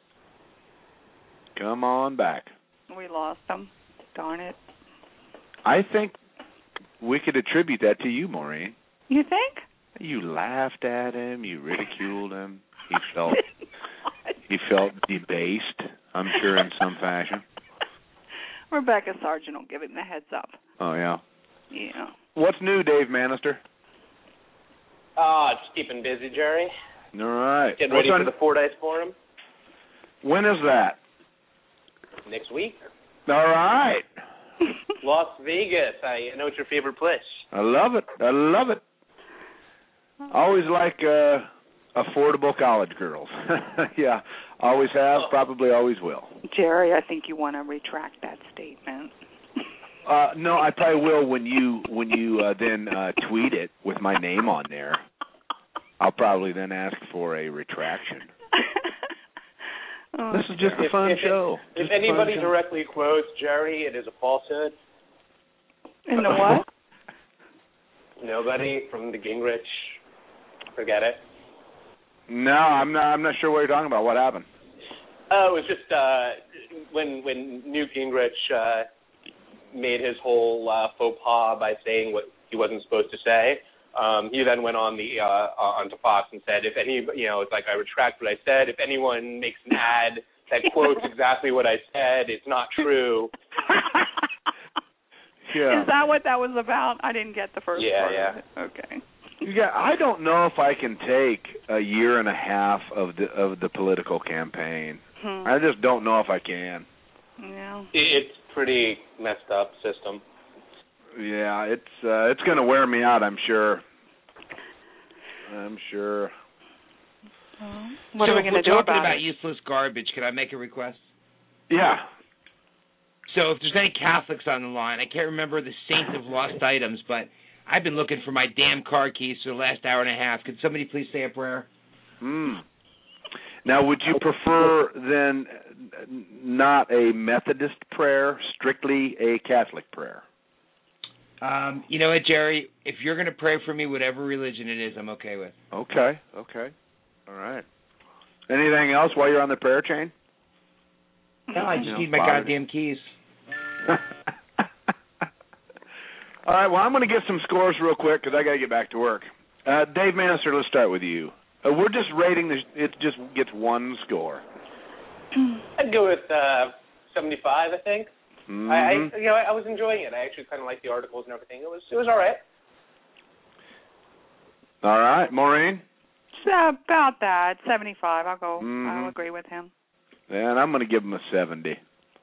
Speaker 2: Come on back.
Speaker 3: We lost him. Darn it.
Speaker 2: I think we could attribute that to you, Maureen.
Speaker 3: You think?
Speaker 2: You laughed at him. You ridiculed him. He felt debased, I'm sure, in some fashion.
Speaker 3: Rebecca Sargent will give him the heads up.
Speaker 2: Oh, yeah?
Speaker 3: Yeah.
Speaker 2: What's new, Dave Manister?
Speaker 8: Just keeping busy, Jerry.
Speaker 2: All right.
Speaker 8: Getting ready for the Fordyce Forum.
Speaker 2: When is that?
Speaker 8: Next week.
Speaker 2: All right.
Speaker 8: Las Vegas. I know it's your favorite place.
Speaker 2: I love it. I love it. Always like affordable college girls. Yeah, always have, probably always will.
Speaker 3: Jerry, I think you want to retract that statement.
Speaker 2: No, I probably will when you then tweet it with my name on there. I'll probably then ask for a retraction. This is just a fun show.
Speaker 8: If anybody directly quotes Jerry, it is a falsehood.
Speaker 3: In the what?
Speaker 8: Nobody from the Gingrich. Forget it.
Speaker 2: No, I'm not sure what you're talking about. What happened?
Speaker 8: Oh, it was just when Newt Gingrich made his whole faux pas by saying what he wasn't supposed to say. He then went on onto Fox and said, if any, it's like, I retract what I said. If anyone makes an ad that quotes exactly what I said, it's not true.
Speaker 2: Yeah.
Speaker 3: Is that what that was about? I didn't get the first part of it. Okay.
Speaker 2: Yeah, I don't know if I can take a year and a half of the political campaign. I just don't know if I can.
Speaker 3: Yeah.
Speaker 8: It's pretty messed up system.
Speaker 2: Yeah, it's going to wear me out, I'm sure.
Speaker 3: What are we going to do
Speaker 5: about it?
Speaker 3: about
Speaker 5: About useless garbage, can I make a request?
Speaker 2: Yeah.
Speaker 5: So if there's any Catholics on the line, I can't remember the saint of lost items, but I've been looking for my damn car keys for the last hour and a half. Could somebody please say a prayer?
Speaker 2: Now, would you prefer then not a Methodist prayer, strictly a Catholic prayer?
Speaker 5: You know what, Jerry? If you're going to pray for me, whatever religion it is, I'm okay with.
Speaker 2: Okay. All right. Anything else while you're on the prayer chain?
Speaker 5: No, I just need my goddamn keys.
Speaker 2: All right, well, I'm going to get some scores real quick because I got to get back to work. Dave Manister, let's start with you. We're just rating it just gets one score.
Speaker 8: I'd go with 75, I think.
Speaker 2: Mm-hmm.
Speaker 8: I was enjoying it. I actually kind of liked the articles and everything. It was all right.
Speaker 2: All right, Maureen?
Speaker 3: It's about that, 75. I'll go. I'll agree with him.
Speaker 2: And I'm going to give him a 70.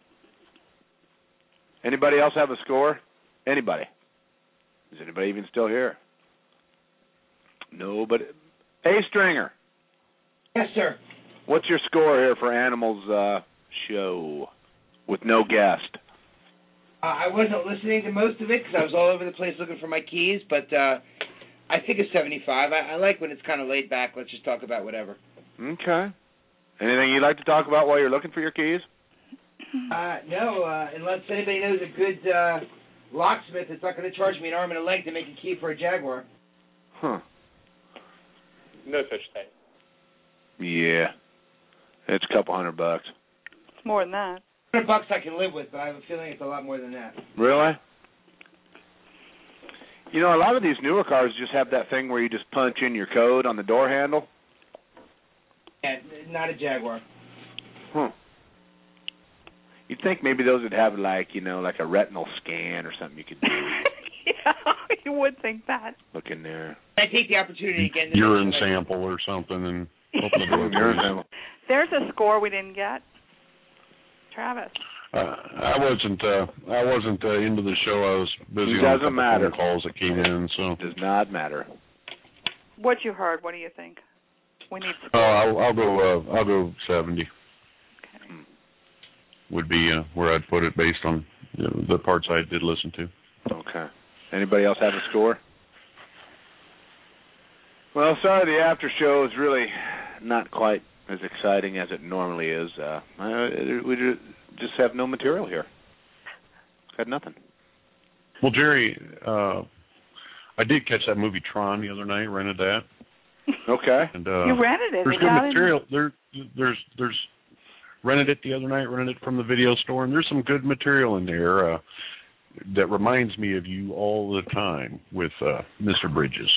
Speaker 2: Anybody else have a score? Anybody? Is anybody even still here? No, but A Stringer.
Speaker 5: Yes, sir.
Speaker 2: What's your score here for Animals show with no guest?
Speaker 5: I wasn't listening to most of it because I was all over the place looking for my keys, but I think it's 75. I like when it's kind of laid back. Let's just talk about whatever.
Speaker 2: Okay. Anything you'd like to talk about while you're looking for your keys?
Speaker 5: No, unless anybody knows a good locksmith that's not going to charge me an arm and a leg to make a key for a Jaguar.
Speaker 2: Huh.
Speaker 8: No such thing.
Speaker 2: Yeah. It's a couple $100.
Speaker 3: It's more than that.
Speaker 5: $100 I can live with, but I have a feeling it's a lot more than that.
Speaker 2: Really? You know, a lot of these newer cars just have that thing where you just punch in your code on the door handle.
Speaker 5: Yeah, not a Jaguar.
Speaker 2: Huh. You'd think maybe those would have like a retinal scan or something you could do.
Speaker 3: Yeah, you would think that.
Speaker 2: Look in there.
Speaker 5: I take the opportunity again.
Speaker 11: Urine sample or something and open the door.
Speaker 2: Urine sample.
Speaker 3: There's a score we didn't get. Travis.
Speaker 11: I wasn't into the show. I was busy on phone calls that came in. So
Speaker 2: it does not matter.
Speaker 3: What you heard? What do you think? We need. Score.
Speaker 11: I'll go 70.
Speaker 3: Okay.
Speaker 11: would be where I'd put it based on the parts I did listen to.
Speaker 2: Okay. Anybody else have a score? Well, sorry, the after show is really not quite as exciting as it normally is. We just have no material here. Had nothing.
Speaker 11: Well, Jerry, I did catch that movie Tron the other night. Rented that.
Speaker 2: Okay.
Speaker 11: And,
Speaker 3: you rented it.
Speaker 11: There's good material. There's rented it the other night. Rented it from the video store, and there's some good material in there that reminds me of you all the time with Mr. Bridges.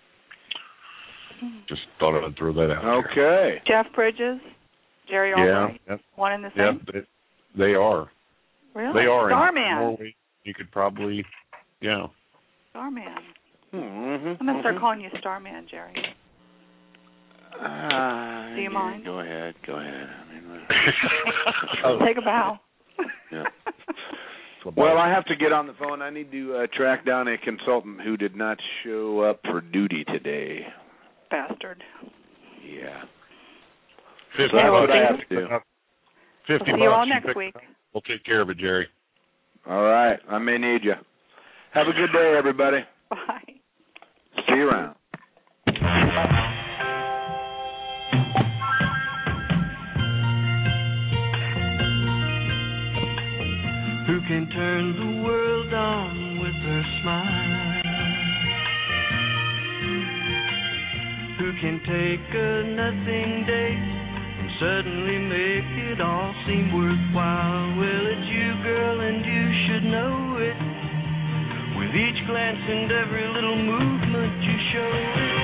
Speaker 11: Just thought I'd throw that out.
Speaker 2: Okay.
Speaker 3: Jeff Bridges, Jerry Albright.
Speaker 11: Yeah.
Speaker 3: One in the same.
Speaker 11: Yeah, they are.
Speaker 3: Really?
Speaker 11: They are.
Speaker 3: Starman.
Speaker 11: In Norway. You could probably, yeah.
Speaker 3: Starman.
Speaker 2: Mm-hmm.
Speaker 3: I'm gonna start calling you Starman, Jerry. Do you mind?
Speaker 2: Go ahead. I mean,
Speaker 3: take a bow.
Speaker 2: Yeah. Well, I have to get on the phone. I need to track down a consultant who did not show up for duty today.
Speaker 3: Bastard.
Speaker 2: Yeah.
Speaker 11: That's
Speaker 2: what I have to do.
Speaker 11: $50.
Speaker 3: See you all next week.
Speaker 11: We'll take care of it, Jerry.
Speaker 2: All right. I may need you. Have a good day, everybody.
Speaker 3: Bye.
Speaker 2: See you around.
Speaker 12: Who can turn the world on with her smile? Who can take a nothing day and suddenly make it all seem worthwhile? Well, it's you, girl, and you should know it. With each glance and every little movement you show it.